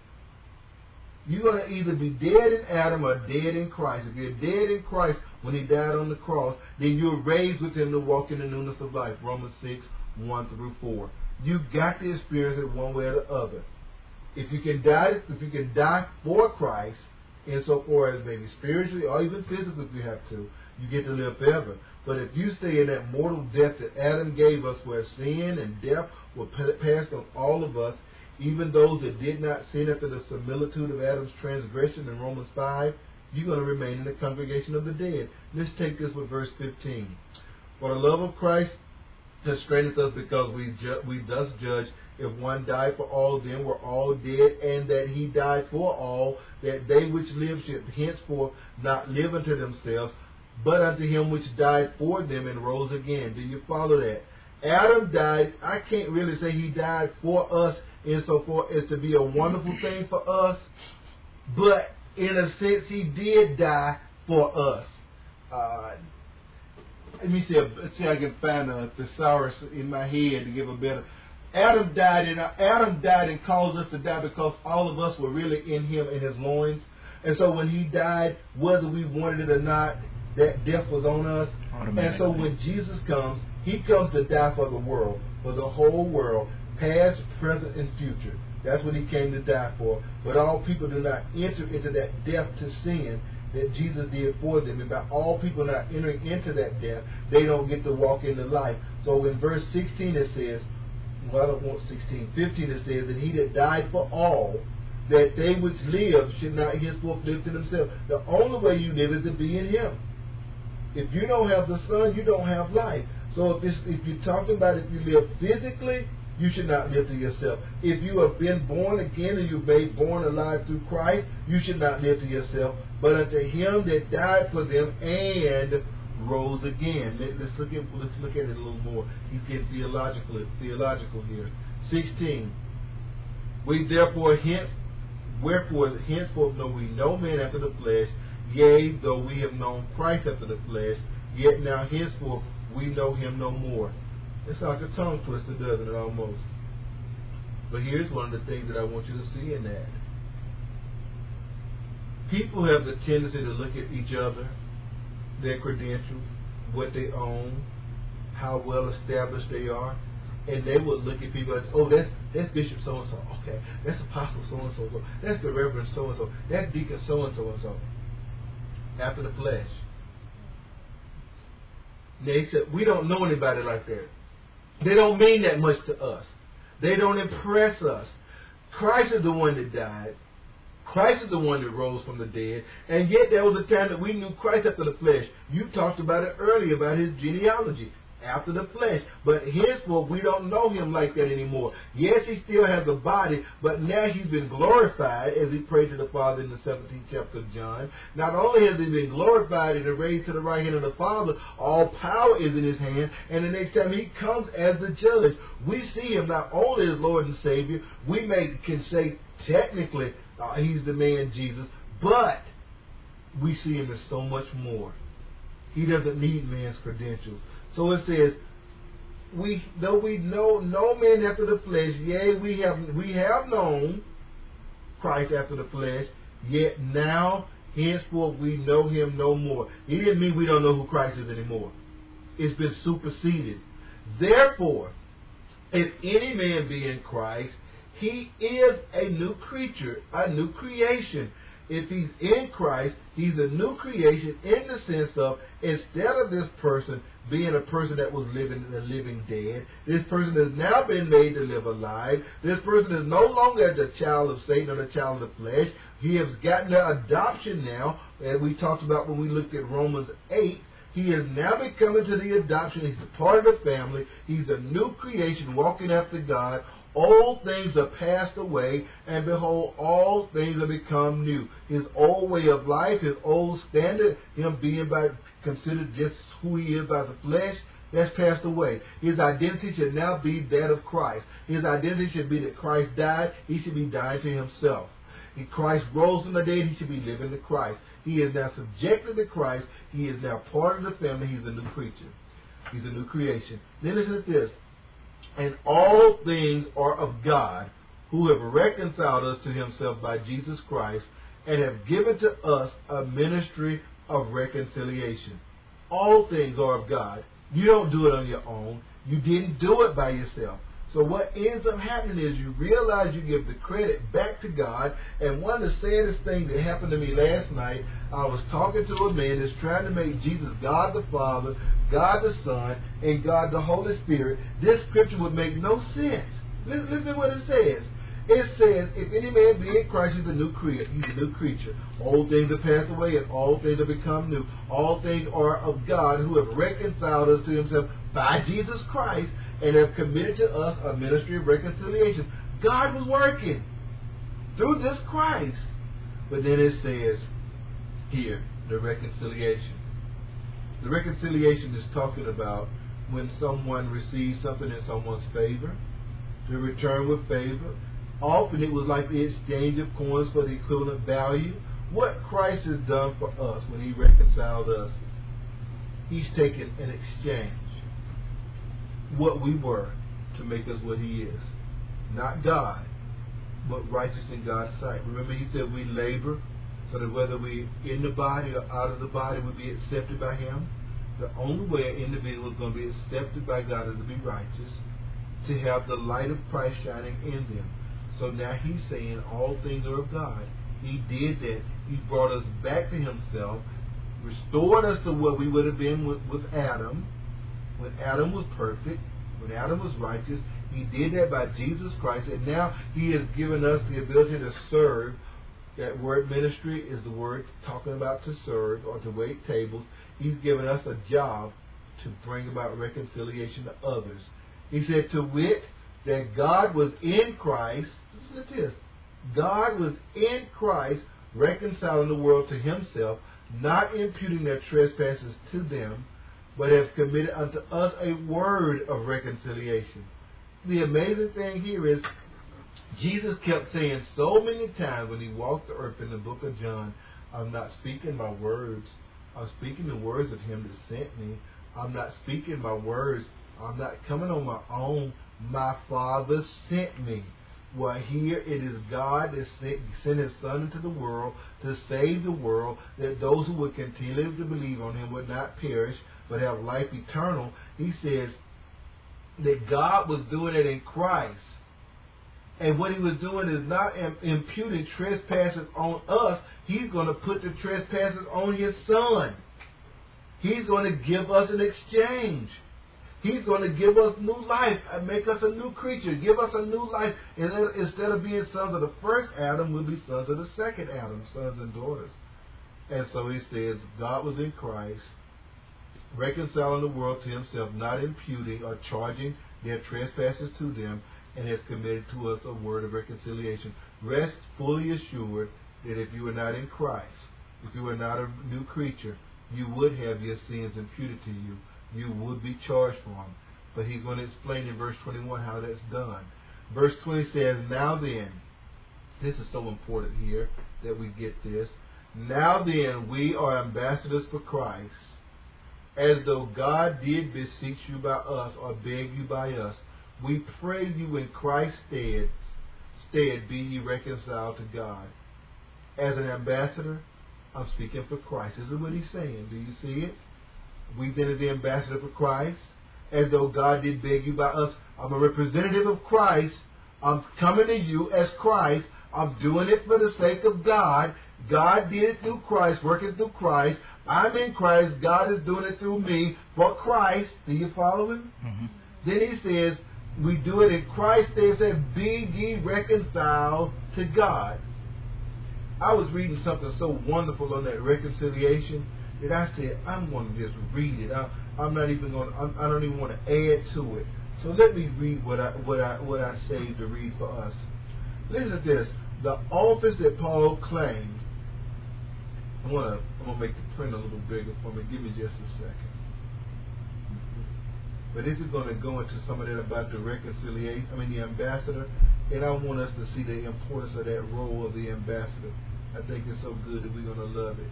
You're going to either be dead in Adam or dead in Christ. If you're dead in Christ when he died on the cross, then you're raised with him to walk in the newness of life. Romans six, one through four. You've got to experience it one way or the other. If you can die, if you can die for Christ, insofar as maybe spiritually or even physically if you have to, you get to live forever. But if you stay in that mortal death that Adam gave us, where sin and death were passed on all of us, even those that did not sin after the similitude of Adam's transgression in Romans five, you're going to remain in the congregation of the dead. Let's take this with verse fifteen. For the love of Christ has strengthened us, because we ju- we thus judge, if one died for all, then we're all dead, and that he died for all, that they which live should henceforth not live unto themselves, but unto him which died for them and rose again. Do you follow that? Adam died. I can't really say he died for us insofar as to be a wonderful thing for us, but in a sense he did die for us. Uh, let me see, let's see if I can find a thesaurus in my head to give a better. Adam died, and Adam died and caused us to die because all of us were really in him, in his loins. And so when he died, whether we wanted it or not, that death was on us. And so when Jesus comes, he comes to die for the world, for the whole world, past, present, and future. That's what he came to die for. But all people do not enter into that death to sin that Jesus did for them. And by all people not entering into that death, they don't get to walk into life. So in verse sixteen it says, well, I don't want sixteen, fifteen it says, that he that died for all, that they which live should not henceforth live to themselves. The only way you live is to be in him. If you don't have the Son, you don't have life. So if, it's, if you're talking about if you live physically, you should not live to yourself. If you have been born again and you've been born alive through Christ, you should not live to yourself, but unto him that died for them and rose again. Let, let's look at let's look at it a little more. He's getting theological theological here. Sixteen. We therefore hence wherefore henceforth know we no man after the flesh, yea, though we have known Christ after the flesh, yet now henceforth we know him no more. It's like a tongue twister, doesn't it, almost? But here's one of the things that I want you to see in that. People have the tendency to look at each other, their credentials, what they own, how well established they are, and they will look at people like, oh, that's that's Bishop so-and-so, okay, that's Apostle so-and-so, so that's the Reverend so-and-so, that's Deacon so-and-so and so. After the flesh. They said, we don't know anybody like that. They don't mean that much to us. They don't impress us. Christ is the one that died. Christ is the one that rose from the dead. And yet there was a time that we knew Christ after the flesh. You talked about it earlier, about his genealogy. After the flesh. But henceforth, we don't know him like that anymore. Yes, he still has a body, but now he's been glorified, as he prayed to the Father in the seventeenth chapter of John. Not only has he been glorified and raised to the right hand of the Father, all power is in his hand, and the next time he comes as the judge, we see him not only as Lord and Savior, we may can say technically uh, he's the man Jesus, but we see him as so much more. He doesn't need man's credentials. So it says, we though we know no man after the flesh, yea, we have we have known Christ after the flesh, yet now henceforth we know him no more. He didn't mean we don't know who Christ is anymore. It's been superseded. Therefore, if any man be in Christ, he is a new creature, a new creation. If he's in Christ, he's a new creation in the sense of, instead of this person being a person that was living in a living dead, this person has now been made to live alive. This person is no longer the child of Satan or the child of the flesh. He has gotten the adoption now, as we talked about when we looked at Romans eight. He has now become into the adoption. He's a part of the family. He's a new creation walking after God. old things are passed away, and behold, all things have become new. His old way of life, his old standard, him being by, considered just who he is by the flesh, that's passed away. His identity should now be that of Christ. His identity should be that Christ died. He should be dying to himself. If Christ rose from the dead, he should be living to Christ. He is now subjected to Christ. He is now part of the family. He's a new creature. He's a new creation. Then listen to this. And all things are of God, who have reconciled us to himself by Jesus Christ, and have given to us a ministry of reconciliation. All things are of God. You don't do it on your own. You didn't do it by yourself. So what ends up happening is you realize you give the credit back to God. And one of the saddest things that happened to me last night, I was talking to a man that's trying to make Jesus God the Father, God the Son, and God the Holy Spirit. This scripture would make no sense. Listen, listen to what it says. It says, if any man be in Christ, he's a new creature. He's a new creature. Old things have passed away, and all things have become new. All things are of God, who have reconciled us to himself by Jesus Christ, and have committed to us a ministry of reconciliation. God was working through this Christ. But then it says here, the reconciliation. The reconciliation is talking about when someone receives something in someone's favor, to return with favor. Often it was like the exchange of coins for the equivalent value. What Christ has done for us when he reconciled us, he's taken an exchange. What we were to make us what he is. Not God, but righteous in God's sight. Remember, he said we labor so that whether we in the body or out of the body would be accepted by him. The only way an individual is going to be accepted by God is to be righteous, to have the light of Christ shining in them. So now he's saying all things are of God. He did that. He brought us back to himself, restored us to what we would have been with, with Adam, when Adam was perfect, when Adam was righteous. He did that by Jesus Christ, and now he has given us the ability to serve. That word ministry is the word talking about to serve or to wait tables. He's given us a job to bring about reconciliation to others. He said, to wit, that God was in Christ. Listen to this. God was in Christ, reconciling the world to himself, not imputing their trespasses to them, but has committed unto us a word of reconciliation. The amazing thing here is Jesus kept saying so many times when he walked the earth in the book of John, I'm not speaking my words. I'm speaking the words of him that sent me. I'm not speaking my words. I'm not coming on my own. My Father sent me. Well, here it is God that sent, sent his Son into the world to save the world, that those who would continue to believe on him would not perish, but have life eternal. He says that God was doing it in Christ. And what he was doing is not imputing trespasses on us. He's going to put the trespasses on his Son. He's going to give us an exchange. He's going to give us new life and make us a new creature. Give us a new life. And instead of being sons of the first Adam, we'll be sons of the second Adam, sons and daughters. And so he says, God was in Christ, reconciling the world to himself, not imputing or charging their trespasses to them, and has committed to us a word of reconciliation. Rest fully assured that if you were not in Christ, if you were not a new creature, you would have your sins imputed to you. You would be charged for them. But he's going to explain in verse twenty-one how that's done. Verse twenty says, now then, this is so important here that we get this. Now then, we are ambassadors for Christ, as though God did beseech you by us or beg you by us. We pray you in Christ's stead, stead be ye reconciled to God. As an ambassador, I'm speaking for Christ. This is what he's saying. Do you see it? We then as the ambassador for Christ, as though God did beg you by us. I'm a representative of Christ. I'm coming to you as Christ. I'm doing it for the sake of God. God did it through Christ, working through Christ. I'm in Christ. God is doing it through me for Christ. Do you follow him? Mm-hmm. Then he says, we do it in Christ. They said, be ye reconciled to God. I was reading something so wonderful on that reconciliation that I said, I'm going to just read it. I, I'm not even going to, I don't even want to add to it. So let me read what I what I what I saved to read for us. Listen to this. The office that Paul claimed. I wanna I'm gonna make the print a little bigger for me. Give me just a second. But this is going to go into some of that about the reconciliation, I mean the ambassador, and I want us to see the importance of that role of the ambassador. I think it's so good that we're going to love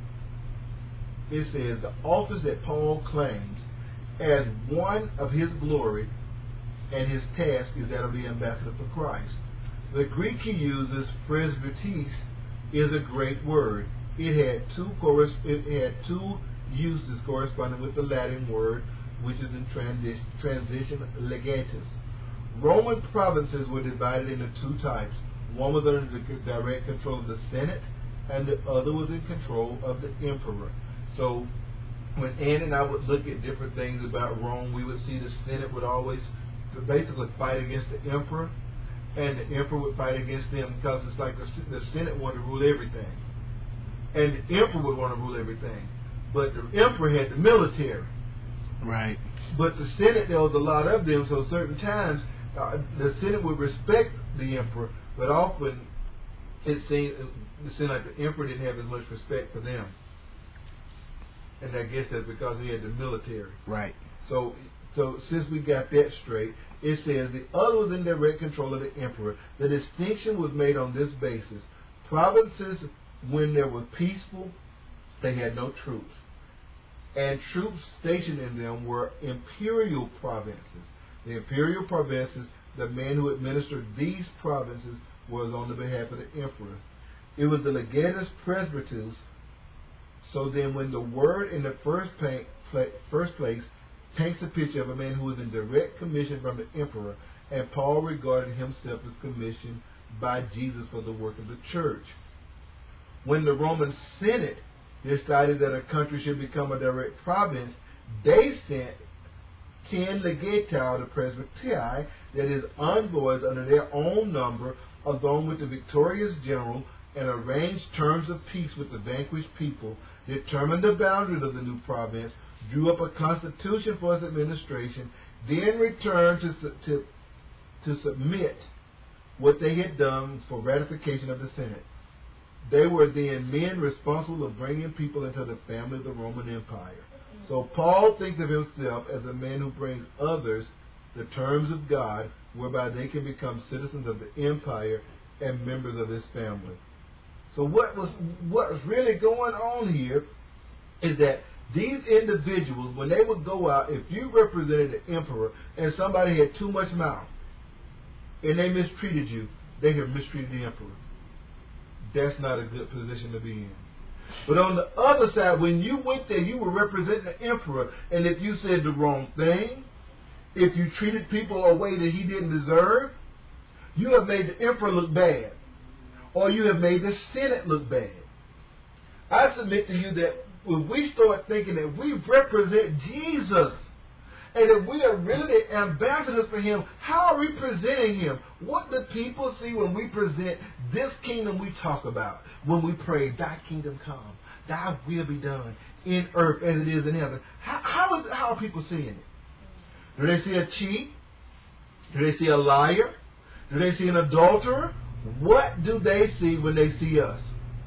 it. It says, the office that Paul claims as one of his glory and his task is that of the ambassador for Christ. The Greek he uses, presbytes, is a great word. It had two chorus, it had two uses corresponding with the Latin word, which is in transi- transition legatus. Roman provinces were divided into two types. One was under the direct control of the Senate, and the other was in control of the emperor. So when Ann and I would look at different things about Rome, we would see the Senate would always basically fight against the emperor, and the emperor would fight against them, because it's like the, the Senate wanted to rule everything, and the emperor would want to rule everything. But the emperor had the military. Right. But the Senate, there was a lot of them, so certain times uh, the Senate would respect the emperor, but often it seemed, it seemed like the emperor didn't have as much respect for them. And I guess that's because he had the military. Right. So, so since we got that straight, it says the other was in direct control of the emperor. The distinction was made on this basis. Provinces, when they were peaceful, they had no troops. And troops stationed in them were imperial provinces. The imperial provinces, the man who administered these provinces was on the behalf of the emperor. It was the legatus presbytus. So then when the word in the first, paint, first place paints a picture of a man who was in direct commission from the emperor, and Paul regarded himself as commissioned by Jesus for the work of the church. When the Roman Senate decided that a country should become a direct province, they sent ten legati, the presbytii, that is, envoys under their own number, along with the victorious general, and arranged terms of peace with the vanquished people, determined the boundaries of the new province, drew up a constitution for its administration, then returned to, to, to submit what they had done for ratification of the Senate. They were then men responsible for bringing people into the family of the Roman Empire. So Paul thinks of himself as a man who brings others the terms of God, whereby they can become citizens of the empire and members of his family. So what was what was really going on here is that these individuals, when they would go out, if you represented the emperor and somebody had too much mouth and they mistreated you, they have mistreated the emperor. That's not a good position to be in. But on the other side, when you went there, you were representing the emperor, and if you said the wrong thing, if you treated people a way that he didn't deserve, you have made the emperor look bad, or you have made the Senate look bad. I submit to you that when we start thinking that we represent Jesus, and that we are really the ambassadors for him, how are we presenting him? What do people see when we present this kingdom we talk about? When we pray, thy kingdom come, thy will be done in earth as it is in heaven. How, how, is, how are people seeing it? Do they see a cheat? Do they see a liar? Do they see an adulterer? What do they see when they see us?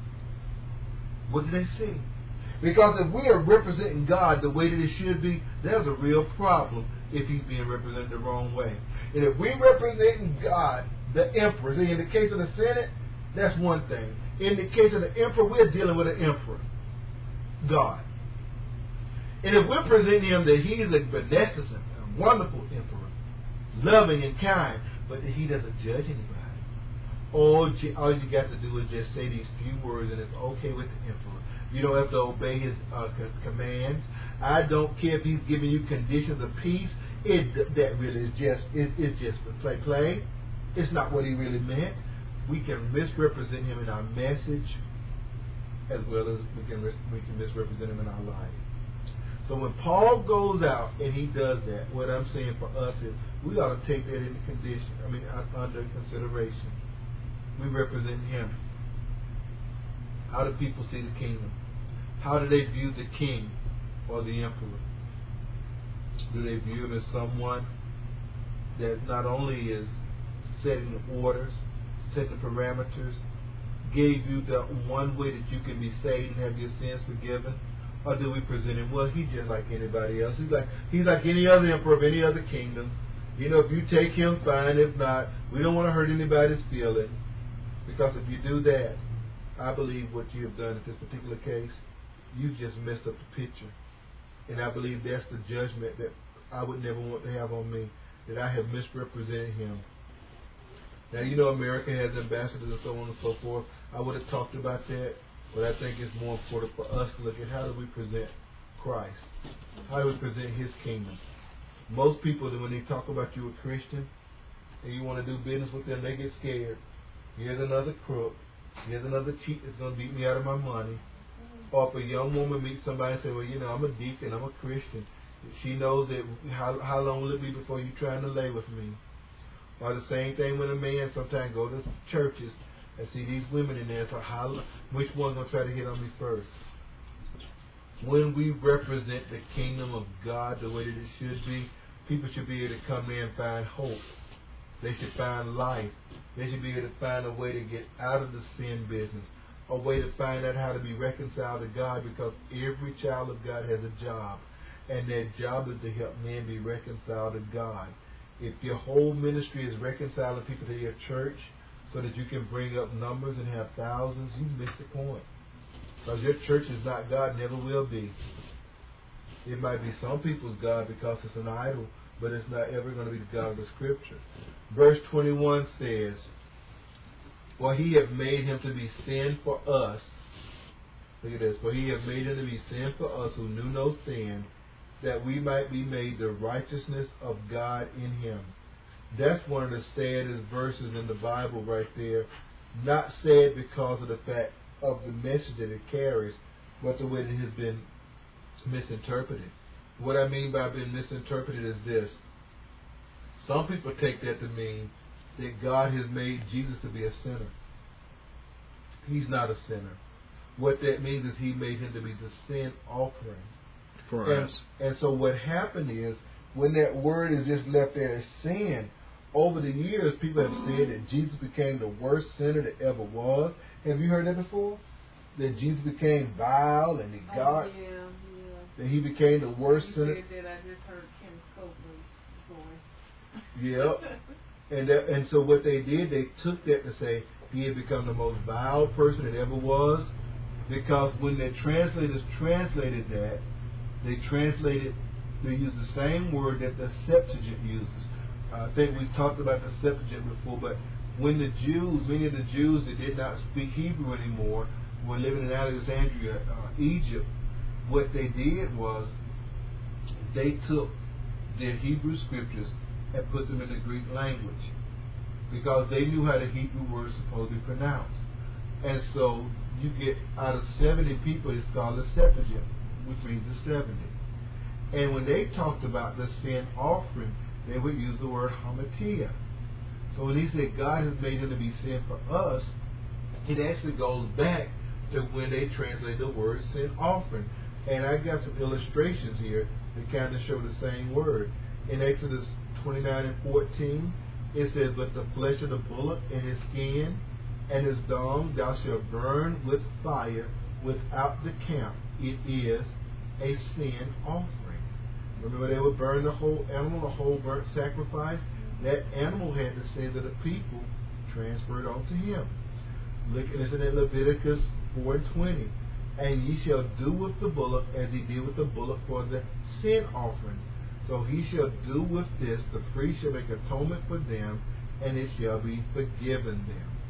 What do they see? Because if we are representing God the way that it should be, there's a real problem if he's being represented the wrong way. And if we're representing God, the emperor, see, in the case of the Senate, that's one thing. In the case of the emperor, we're dealing with an emperor, God. And if we're presenting him that he is a beneficent, a wonderful emperor, loving and kind, but that he doesn't judge anybody, all, all you got to do is just say these few words and it's okay with the emperor. You don't have to obey his uh, commands. I don't care if he's giving you conditions of peace. It that really is just it, it's just for play play. It's not what he really meant. We can misrepresent him in our message, as well as we can we can misrepresent him in our life. So when Paul goes out and he does that, what I'm saying for us is we ought to take that into condition. I mean, under consideration. We represent him. How do people see the kingdom? How do they view the king or the emperor? Do they view him as someone that not only is setting orders, setting parameters, gave you the one way that you can be saved and have your sins forgiven? Or do we present him, well, he's just like anybody else. He's like he's like any other emperor of any other kingdom. You know, if you take him, fine. If not, we don't want to hurt anybody's feeling. Because if you do that, I believe what you have done in this particular case, you've just messed up the picture. And I believe that's the judgment that I would never want to have on me, that I have misrepresented him. Now, you know, America has ambassadors and so on and so forth. I would have talked about that, but I think it's more important for us to look at how do we present Christ? How do we present his kingdom? Most people, when they talk about you a Christian and you want to do business with them, they get scared. Here's another crook. Here's another cheat that's going to beat me out of my money. Or if a young woman meets somebody and says, well, you know, I'm a deacon, I'm a Christian. She knows that how, how long will it be before you're trying to lay with me? Or the same thing when a man sometimes go to churches and see these women in there. So how, which one's going to try to hit on me first? When we represent the kingdom of God the way that it should be, people should be able to come in and find hope. They should find life. They should be able to find a way to get out of the sin business, a way to find out how to be reconciled to God, because every child of God has a job, and that job is to help men be reconciled to God. If your whole ministry is reconciling people to your church so that you can bring up numbers and have thousands, you missed the point. Because your church is not God, never will be. It might be some people's God because it's an idol, but it's not ever going to be the God of the Scripture. Verse twenty-one says, for he hath made him to be sin for us. Look at this. For he hath made him to be sin for us who knew no sin, that we might be made the righteousness of God in him. That's one of the saddest verses in the Bible right there. Not sad because of the fact of the message that it carries, but the way that it has been misinterpreted. What I mean by being misinterpreted is this. Some people take that to mean that God has made Jesus to be a sinner. He's not a sinner. What that means is he made him to be the sin offering. For and, us. and so what happened is, when that word is just left there as sin, over the years people have said that Jesus became the worst sinner that ever was. Have you heard that before? That Jesus became vile and he got... Oh, yeah, yeah. That he became the worst you sinner. Said that, I just heard Kim Copeland's voice. Yep. and that, and so what they did, they took that to say he had become the most vile person that ever was, because when the translators translated that, they translated, they used the same word that the Septuagint uses. Uh, I think we've talked about the Septuagint before, but when the Jews, many of the Jews that did not speak Hebrew anymore, were living in Alexandria, uh, Egypt, what they did was they took their Hebrew scriptures and put them in the Greek language, because they knew how the Hebrew word is supposed to be pronounced. And so you get, out of seventy people, it's called the Septuagint, which means the seventy. And when they talked about the sin offering, they would use the word hamartia. So when he said God has made him to be sin for us, it actually goes back to when they translate the word sin offering. And I got some illustrations here that kind of show the same word. In Exodus twenty-nine and fourteen, it says, but the flesh of the bullock and his skin and his dung thou shalt burn with fire without the camp. It is a sin offering. Remember, they would burn the whole animal, the whole burnt sacrifice. That animal had the sins of the people transferred onto him. Look, listen at Leviticus four and twenty. And ye shall do with the bullock as he did with the bullock for the sin offering. So he shall do with this, the priest shall make atonement for them, and it shall be forgiven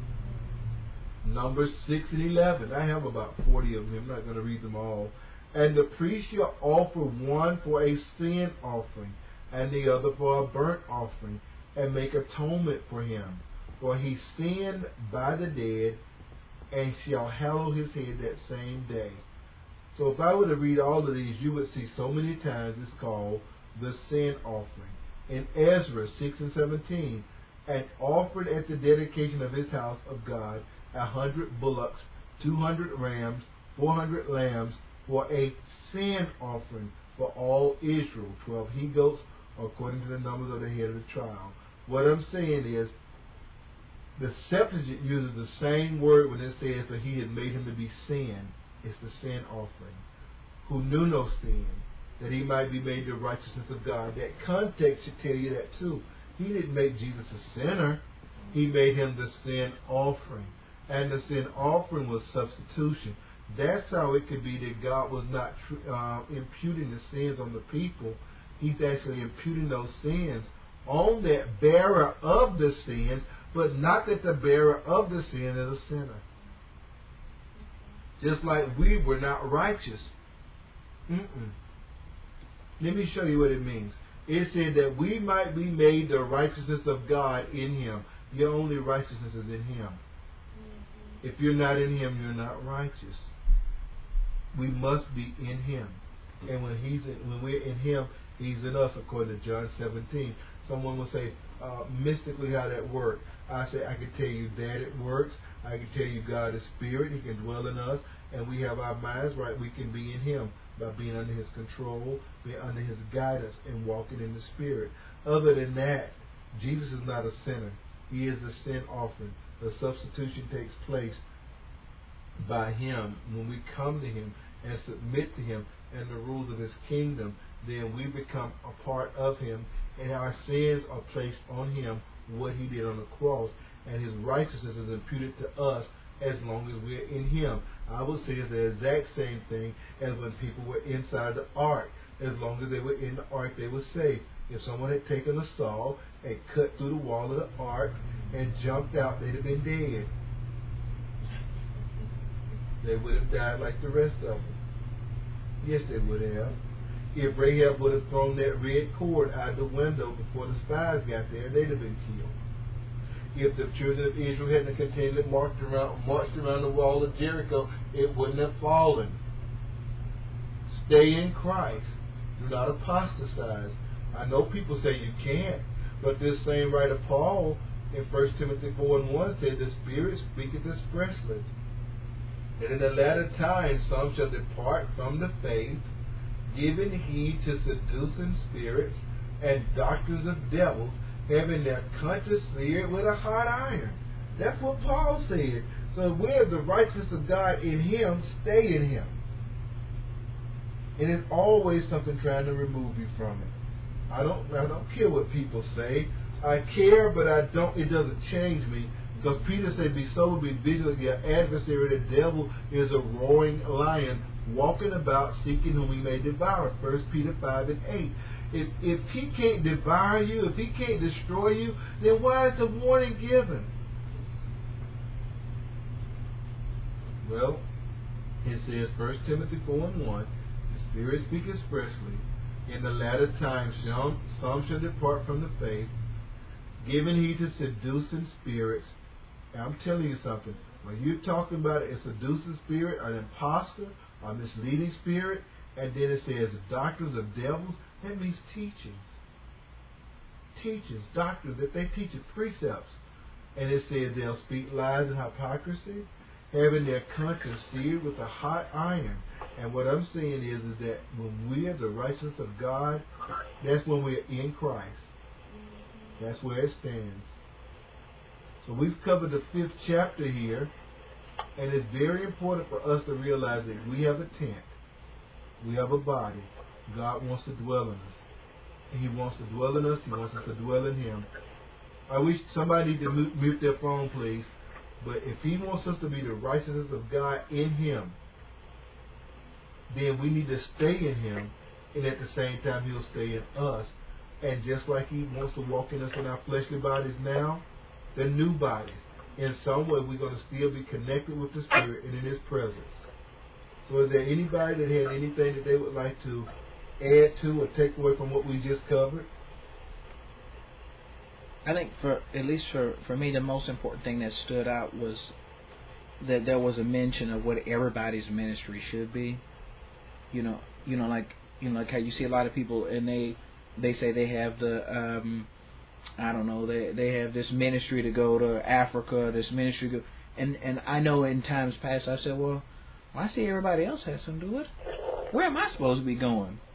them. Numbers six and eleven. I have about forty of them. I'm not going to read them all. And the priest shall offer one for a sin offering, and the other for a burnt offering, and make atonement for him. For he sinned by the dead, and shall hallow his head that same day. So if I were to read all of these, you would see so many times it's called the sin offering. In Ezra six and seventeen, and offered at the dedication of his house of God a hundred bullocks, two hundred rams, four hundred lambs, for a sin offering for all Israel, twelve he-goats, according to the numbers of the head of the tribe. What I'm saying is, the Septuagint uses the same word when it says that he had made him to be sin. It's the sin offering. Who knew no sin, that he might be made the righteousness of God. That context should tell you that too. He didn't make Jesus a sinner. He made him the sin offering. And the sin offering was substitution. That's how it could be that God was not uh, imputing the sins on the people. He's actually imputing those sins on that bearer of the sins, but not that the bearer of the sin is a sinner. Just like we were not righteous. Mm-mm. Let me show you what it means. It said that we might be made the righteousness of God in him. Your only righteousness is in him. Mm-hmm. If you're not in him, you're not righteous. We must be in him. And when he's in, when we're in him, he's in us, according to John seventeen. Someone will say, uh, mystically, how that works. I say, I can tell you that it works. I can tell you God is spirit. He can dwell in us. And we have our minds right. We can be in him by being under his control, being under his guidance, and walking in the spirit. Other than that, Jesus is not a sinner. He is a sin offering. The substitution takes place by him. When we come to him and submit to him and the rules of his kingdom, then we become a part of him, and our sins are placed on him, what he did on the cross, and his righteousness is imputed to us as long as we're in him. I would say it's the exact same thing as when people were inside the ark. As long as they were in the ark, they were saved. If someone had taken a saw and cut through the wall of the ark and jumped out, they'd have been dead. They would have died like the rest of them. Yes, they would have. If Rahab would have thrown that red cord out the window before the spies got there, they'd have been killed. If the children of Israel hadn't continually marched around, marched around the wall of Jericho, it wouldn't have fallen. Stay in Christ. Do not apostatize. I know people say you can't, but this same writer Paul in First Timothy four and one said, the Spirit speaketh expressly, and in the latter times some shall depart from the faith, giving heed to seducing spirits and doctrines of devils, having their conscience seared with a hot iron. That's what Paul said. So we're the righteousness of God in him, stay in him. And it's always something trying to remove you from it. I don't I don't care what people say. I care, but I don't it doesn't change me. Because Peter said, be sober, be vigilant, your adversary, the devil, is a roaring lion, walking about seeking whom he may devour. First Peter five and eight. If if he can't devour you, if he can't destroy you, then why is the warning given? Well, it says First Timothy four and one, the Spirit speaks expressly, in the latter times some, some shall depart from the faith, giving heed to seducing spirits. And I'm telling you something, when you're talking about a seducing spirit, an imposter, a misleading spirit, and then it says doctrines of devils, that means teachings. Teachings, doctrines, that they teach it, precepts. And it says they'll speak lies and hypocrisy, having their conscience seared with a hot iron. And what I'm saying is, is that when we are the righteousness of God, that's when we're in Christ. That's where it stands. So we've covered the fifth chapter here, and it's very important for us to realize that we have a tent. We have a body. God wants to dwell in us. And he wants to dwell in us. He wants us to dwell in him. I wish somebody to mute, mute their phone, please. But if he wants us to be the righteousness of God in him, then we need to stay in him, and at the same time he'll stay in us. And just like he wants to walk in us in our fleshly bodies now, the new bodies, in some way we're going to still be connected with the Spirit and in his presence. So is there anybody that had anything that they would like to add to or take away from what we just covered? I think for at least for, for me, the most important thing that stood out was that there was a mention of what everybody's ministry should be. You know, you know, like you know, like how you see a lot of people and they they say they have the um, I don't know, they they have this ministry to go to Africa, this ministry to go, and and I know in times past I said, well, I see everybody else has some do it. Where am I supposed to be going?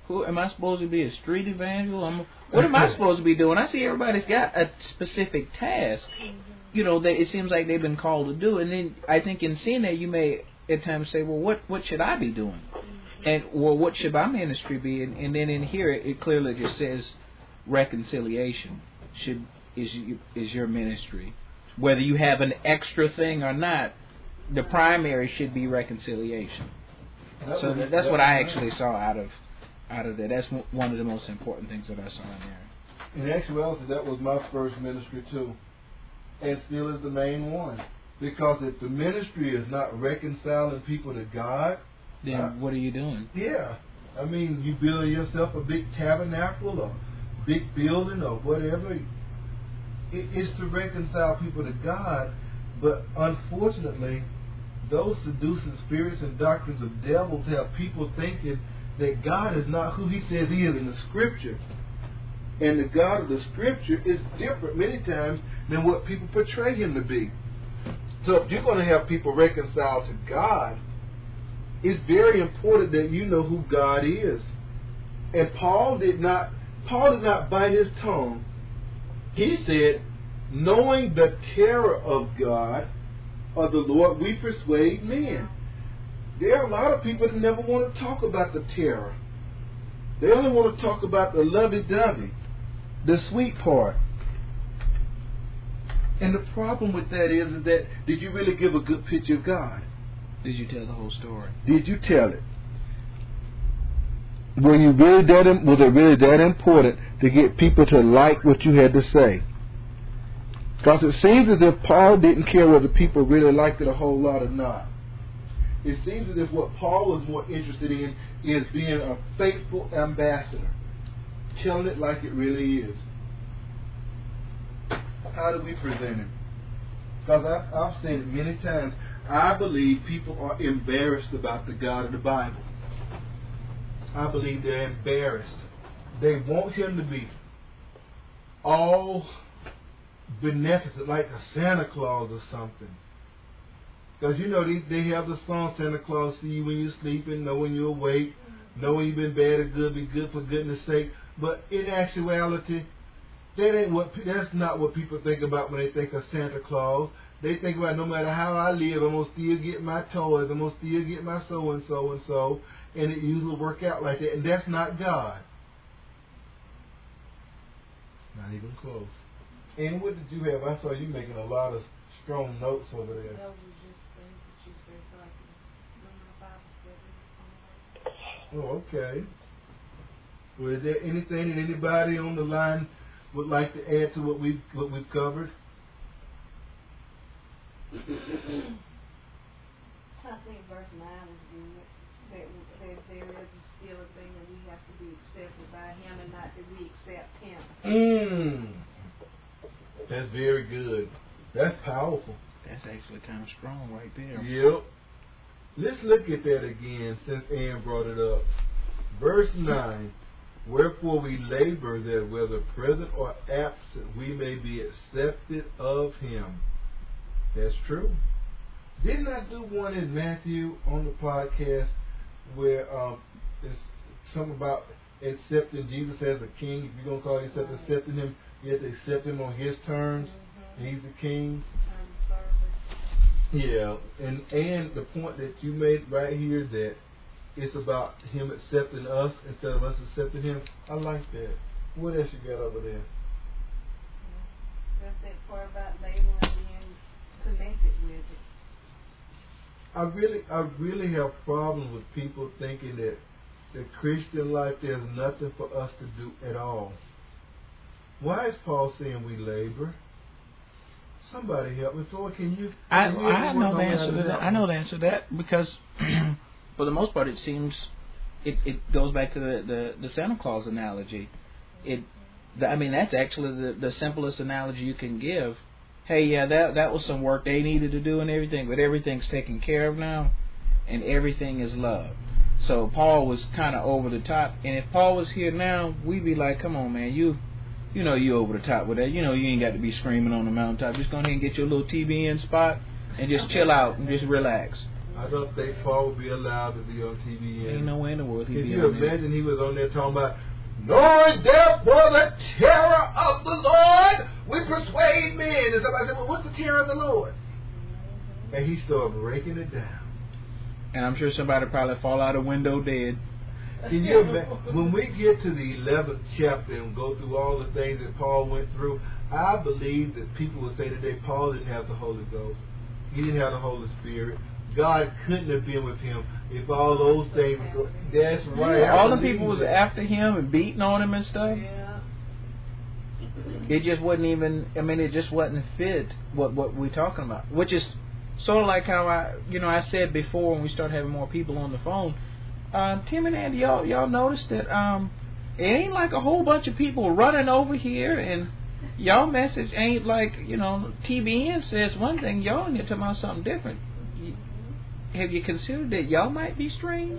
Who am I supposed to be? A street evangelist? I'm, what am I supposed to be doing? I see everybody's got a specific task. You know, they, it seems like they've been called to do. And then I think in seeing that, you may at times say, well, what what should I be doing? And well, what should my ministry be? And, and then in here, it, it clearly just says reconciliation should is is your ministry. Whether you have an extra thing or not, the primary should be reconciliation. That so was, that, that's that what I actually saw out of out of that. That's one of the most important things that I saw in there. In actuality, that was my first ministry too, and still is the main one. Because if the ministry is not reconciling people to God, then uh, what are you doing? Yeah, I mean, you building yourself a big tabernacle or big building or whatever. It, it's to reconcile people to God, but unfortunately, those seducing spirits and doctrines of devils have people thinking that God is not who He says He is in the Scripture. And the God of the Scripture is different many times than what people portray Him to be. So if you're going to have people reconcile to God, it's very important that you know who God is. And Paul did not Paul did not bite his tongue. He said, knowing the terror of God, of the Lord, we persuade men. There are a lot of people that never want to talk about the terror. They only want to talk about the lovey-dovey, the sweet part. And the problem with that is, is that, did you really give a good picture of God? Did you tell the whole story? Did you tell it? Were you really that? Was it really that important to get people to like what you had to say? Because it seems as if Paul didn't care whether people really liked it a whole lot or not. It seems as if what Paul was more interested in is being a faithful ambassador, telling it like it really is. How do we present Him? Because I've, I've said it many times. I believe people are embarrassed about the God of the Bible. I believe they're embarrassed. They want Him to be all beneficent, like a Santa Claus or something. Because, you know, they, they have the song, Santa Claus see you when you're sleeping, know when you're awake, know when you've been bad or good, be good for goodness sake. But in actuality, that ain't what. That's not what people think about when they think of Santa Claus. They think about, no matter how I live, I'm going to still get my toys, I'm going to still get my so-and-so and so, and it usually work out like that. And that's not God. Not even close. And what did you have? I saw you making a lot of strong notes over there. That was just things that you said so I can remember the Bible study. Oh, okay. Well, is there anything that anybody on the line would like to add to what we've, what we've covered? I think verse nine is good. That, that there is still a thing that we have to be accepted by Him and not that we accept Him. Mmm. That's very good. That's powerful. That's actually kind of strong right there. Yep. Let's look at that again since Ann brought it up. Verse nine. Wherefore we labor that whether present or absent we may be accepted of Him. That's true. Didn't I do one in Matthew on the podcast where um, it's something about accepting Jesus as a king? If you're going to call yourself accepting Him, you have to accept Him on His terms. Mm-hmm. And He's the king. Yeah. And, and the point that you made right here that it's about Him accepting us instead of us accepting Him, I like that. What else you got over there? Just that part about labeling being connected with it. I really, I really have problems with people thinking that the Christian life, there's nothing for us to do at all. Why is Paul saying we labor? Somebody help me. So can you? I, can you I know the on answer to that. I know the answer to that because, for the most part, it seems it, it goes back to the, the, the Santa Claus analogy. It, the, I mean, that's actually the, the simplest analogy you can give. Hey, yeah, that that was some work they needed to do and everything, but everything's taken care of now, and everything is love. So Paul was kind of over the top, and if Paul was here now, we'd be like, come on, man, you you know you over the top with that. You know you ain't got to be screaming on the mountaintop. Just go ahead and get your little T B N spot and just chill out and just relax. I don't think Paul would be allowed to be on T V. Ain't no way in the world he'd Can be you on there. imagine he was on there talking about, knowing therefore the terror of the Lord, we persuade men. And somebody said, well, what's the terror of the Lord? And he started breaking it down. And I'm sure somebody probably fall out a window dead. Can you imagine? When we get to the eleventh chapter and go through all the things that Paul went through, I believe that people would say today Paul didn't have the Holy Ghost. He didn't have the Holy Spirit. God couldn't have been with him if all those things were. That's right. Yeah, all the people was after him and beating on him and stuff. Yeah. It just wasn't even, I mean, it just wasn't fit what, what we're talking about. Which is sort of like how I, you know, I said before when we started having more people on the phone, uh, Tim and Andy, y'all, y'all noticed that um, it ain't like a whole bunch of people running over here and y'all message ain't like, you know, T B N says one thing, y'all in here talking about something different. Have you considered that y'all might be strange?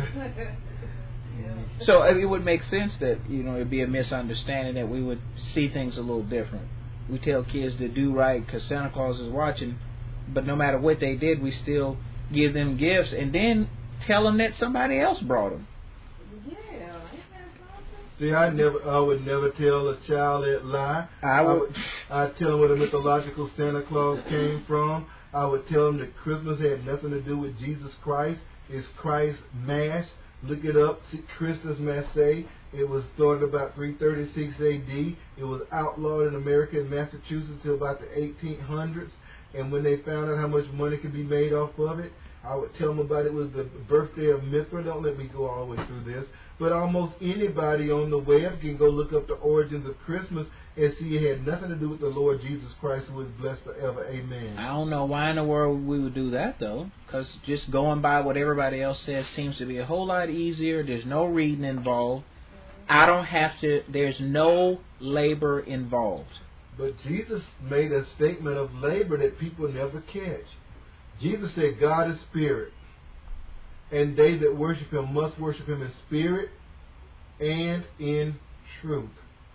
So it would make sense that, you know, it'd be a misunderstanding that we would see things a little different. We tell kids to do right because Santa Claus is watching, but no matter what they did, we still give them gifts and then tell them that somebody else brought them. Yeah. See, I never, I would never tell a child that lie. I would. I would tell them where the mythological Santa Claus came from. I would tell them that Christmas had nothing to do with Jesus Christ. It's Christ's Mass. Look it up. See, Christmas Mass. It was started about three thirty-six A D. It was outlawed in America and Massachusetts till about the eighteen hundreds. And when they found out how much money could be made off of it, I would tell them about it. It was the birthday of Mithra. Don't let me go all the way through this. But almost anybody on the web can go look up the origins of Christmas and see it had nothing to do with the Lord Jesus Christ, who is blessed forever. Amen. I don't know why in the world we would do that, though, because just going by what everybody else says seems to be a whole lot easier. There's no reading involved. I don't have to, there's no labor involved. But Jesus made a statement of labor that people never catch. Jesus said, God is spirit, and they that worship him must worship him in spirit and in truth.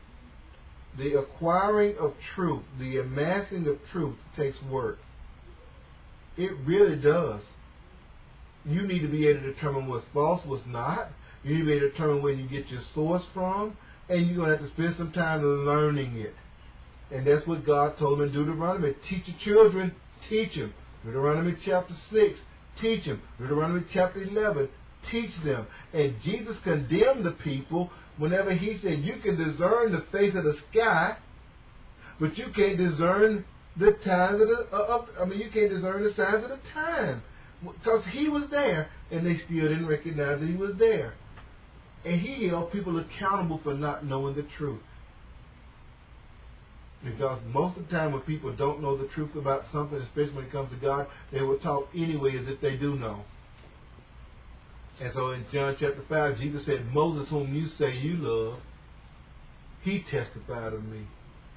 The acquiring of truth, the amassing of truth takes work. It really does. You need to be able to determine what's false, what's not. You need to be able to determine where you get your source from, and you're going to have to spend some time learning it. And that's what God told him in Deuteronomy. Teach your children, teach them. Deuteronomy chapter six, teach them. Deuteronomy chapter eleven, teach them. And Jesus condemned the people whenever he said, you can discern the face of the sky, but you can't discern the times of the, uh, I mean, you can't discern the signs of the time. Because he was there, and they still didn't recognize that he was there. And he held people accountable for not knowing the truth. Because most of the time when people don't know the truth about something, especially when it comes to God, they will talk anyway as if they do know. And so in John chapter five, Jesus said, Moses, whom you say you love, he testified of me.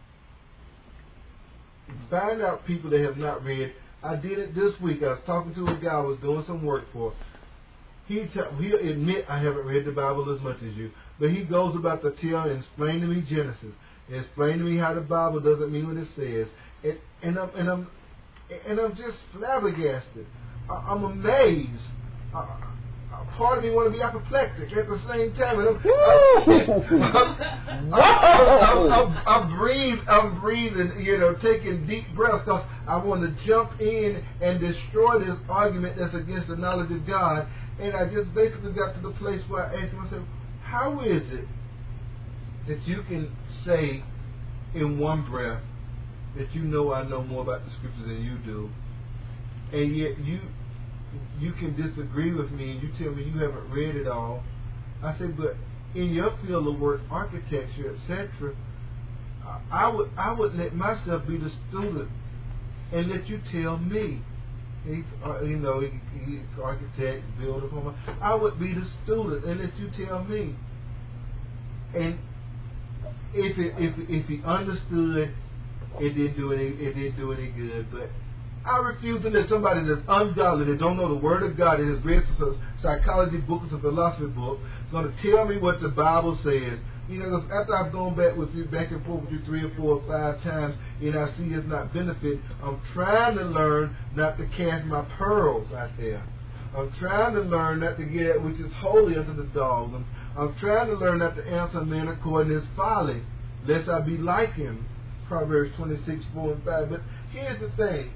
Find out people that have not read. I did it this week. I was talking to a guy I was doing some work for. He t- he'll admit I haven't read the Bible as much as you, but he goes about to tell and explain to me Genesis. And explain to me how the Bible doesn't mean what it says, and and I'm and I'm and I'm just flabbergasted. I, I'm amazed. Uh, part of me want to be apoplectic at the same time. And I'm, I'm, I'm, I'm, I'm, breathe, I'm breathing, you know, taking deep breaths because I want to jump in and destroy this argument that's against the knowledge of God. And I just basically got to the place where I asked myself, how is it that you can say in one breath that you know I know more about the scriptures than you do, and yet you you can disagree with me and you tell me you haven't read it all. I said, but in your field of work, architecture, et cetera, I would I would let myself be the student and let you tell me. He's, uh, you know, he, he's architect, builder, farmer. I would be the student and let you tell me. And If it, if if he understood, it didn't do any it didn't do any good. But I refuse to let somebody that's ungodly, that don't know the Word of God, that has read some psychology book or some philosophy book, is going to tell me what the Bible says. You know, 'cause after I've gone back with you, back and forth with you three or four or five times, and I see it's not benefit, I'm trying to learn not to cast my pearls out there. I'm trying to learn not to get that which is holy unto the dogs. I'm, I'm trying to learn not to answer a man according to his folly, lest I be like him. Proverbs twenty-six, four and five. But here's the thing.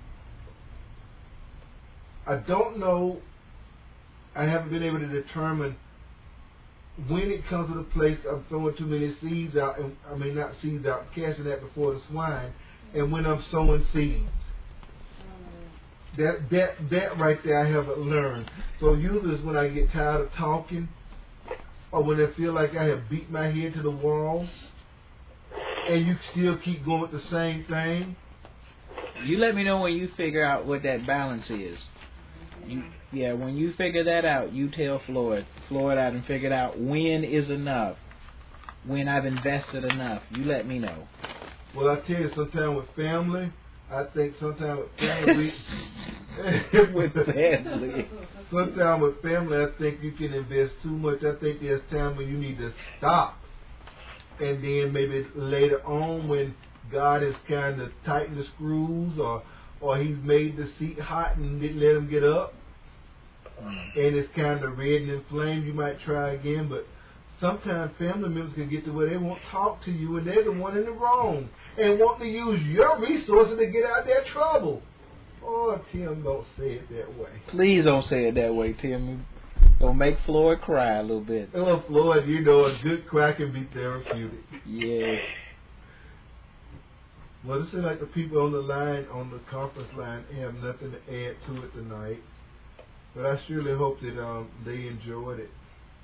I don't know, I haven't been able to determine when it comes to the place I'm throwing too many seeds out, and I mean not seeds out, casting that before the swine, and when I'm sowing seeds. That that that right there I haven't learned. So usually it's when I get tired of talking, or when I feel like I have beat my head to the wall, and you still keep going with the same thing. You let me know when you figure out what that balance is. You, yeah, when you figure that out, you tell Floyd, Floyd out and figure out when is enough, when I've invested enough. You let me know. Well, I tell you, sometimes with family, I think sometimes with family, we, with family, sometimes with family, I think you can invest too much. I think there's time when you need to stop, and then maybe later on when God has kind of tightened the screws, or or He's made the seat hot and didn't let him get up, and it's kind of red and inflamed, you might try again. But sometimes family members can get to where they won't talk to you, and they're the one in the wrong, and want to use your resources to get out of their trouble. Oh, Tim, don't say it that way. Please don't say it that way, Tim. Don't make Floyd cry a little bit. Oh, Floyd, you know, a good cry can be therapeutic. Yes. Well, it seems like the people on the line, on the conference line, have nothing to add to it tonight. But I surely hope that um, they enjoyed it.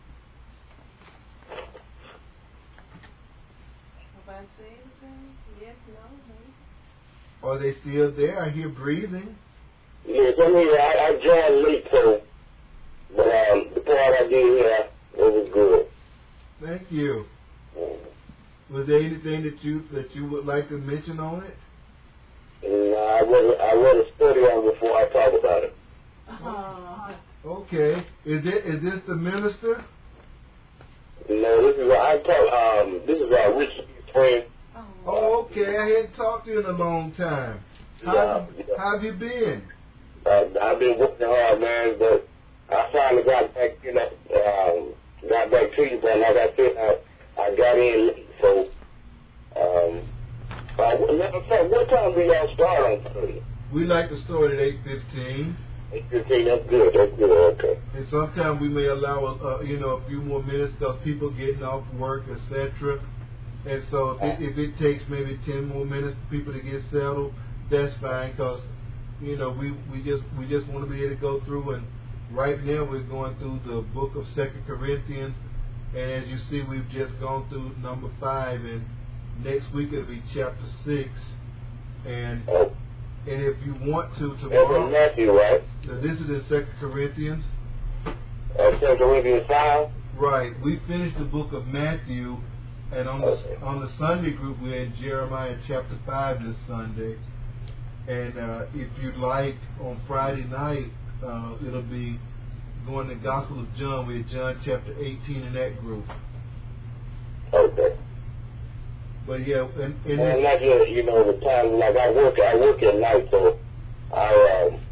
Have I said anything? Yes, no, no. Are they still there? I hear breathing. Yes, I mean, I, I joined late, so, but um, the part I did hear, it was good. Thank you. Mm. Was there anything that you that you would like to mention on it? And I wasn't, I wasn't study on it before I talk about it. Uh, Okay. Is it is this the minister? No, this is, I talk, um, this is our Richard's friend. Oh, okay. I hadn't talked to you in a long time. How, Yeah, yeah. how have you been? Uh, I've been working hard, man, but I finally got back, you know, um, got back to you, but like I said, I, I got in late, so, um, uh, let us know, what time do y'all start on Thursday? We like to start at eight fifteen. eight fifteen, that's good, that's good, okay. And sometimes we may allow, a, uh, you know, a few more minutes because people getting off work, et cetera. And so if it, if it takes maybe ten more minutes for people to get settled, that's fine because, you know, we, we just we just want to be able to go through. And right now we're going through the book of Second Corinthians. And as you see, we've just gone through number five. And next week it'll be chapter six. And Oh, and if you want to, that's in tomorrow, Matthew, right? now this is in Second Corinthians. Uh, Second Corinthians five? Right. We finished the book of Matthew, and on the Okay. on the Sunday group we're in Jeremiah chapter five this Sunday. And uh, if you'd like, on Friday night uh, it'll be going to the Gospel of John. We're in John chapter eighteen in that group. Okay. But yeah, and, and And it's, not just, you know, the time, like I work, I work at night, so I, um,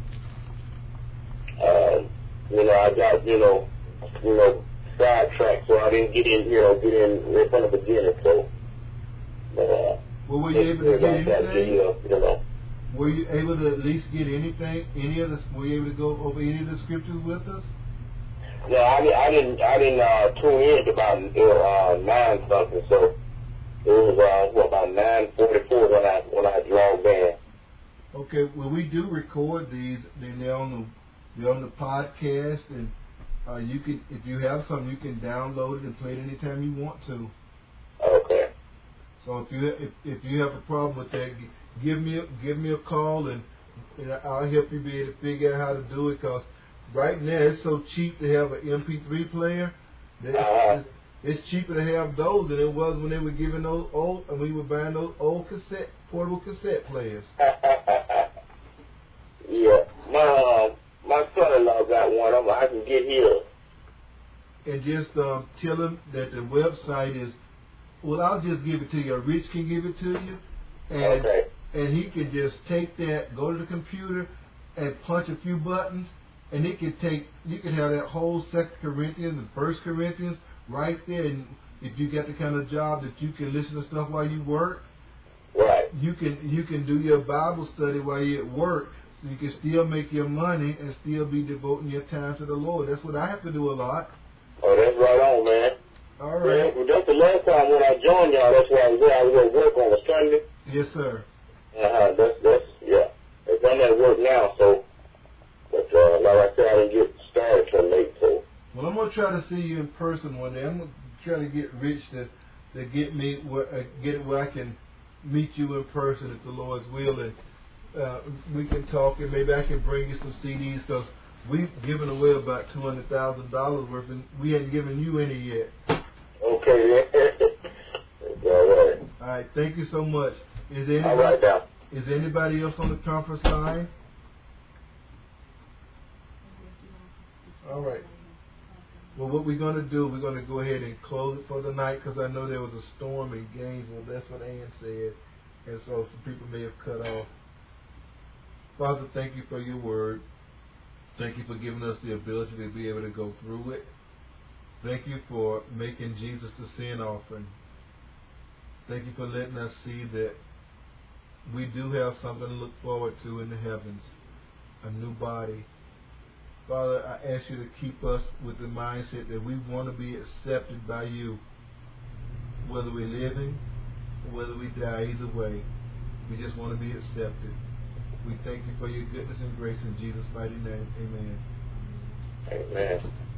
um, you know, I got, you know, you know, sidetracked, so I didn't get in, you know, get in right from the beginning, so, but, uh, well, were you able to get anything? You know, Were you able to at least get anything? Any of the? Were you able to go over any of the scriptures with us? no, I, I didn't, I didn't, uh, tune in at about, uh, nine something, so it was, uh, what, about nine forty-four when I, when I logged in. Okay, well, we do record these. Then they're on the they're on the podcast, and uh, you can, if you have something, you can download it and play it anytime you want to. Okay. So if you if, if you have a problem with that, g- give me a, give me a call, and, and I'll help you be able to figure out how to do it. Because right now it's so cheap to have an M P three player. That Uh-huh. it's, it's cheaper to have those than it was when they were giving those old, and we were buying those old cassette portable cassette players. Yeah, my uh, my son-in-law got one of them. I can get his. and just uh, tell him that the website is, well, I'll just give it to you. Rich can give it to you. And, Okay. and he can just take that, go to the computer, and punch a few buttons, and it can take, you can have that whole Second Corinthians and First Corinthians right there. And if you got the kind of job that you can listen to stuff while you work, Right. you can you can do your Bible study while you're at work, so you can still make your money and still be devoting your time to the Lord. That's what I have to do a lot. Oh, that's right on, man. All right. Yeah, well, that's the last time when I joined y'all. That's why I was there. I was at work on a Sunday. Yes, sir. Uh huh. That's that's yeah. It's I'm at work now, so. But uh, like I said, I didn't get started till late, so. Well, I'm gonna try to see you in person one day. I'm gonna try to get Rich to to get me where, uh, get it where I can meet you in person if the Lord's will, and uh, we can talk, and maybe I can bring you some C Ds, because we've given away about two hundred thousand dollars worth, and we hadn't given you any yet. Okay, yeah. All right. All right, thank you so much. Is there All anybody, right, now. is there anybody else on the conference line? All right. Well, what we're going to do, we're going to go ahead and close it for the night, because I know there was a storm in Gainesville. That's what Ann said. And so some people may have cut off. Father, thank you for your word. Thank you for giving us the ability to be able to go through it. Thank you for making Jesus the sin offering. Thank you for letting us see that we do have something to look forward to in the heavens, a new body. Father, I ask you to keep us with the mindset that we want to be accepted by you, whether we're living or whether we die. Either way, we just want to be accepted. We thank you for your goodness and grace in Jesus' mighty name. Amen. Amen.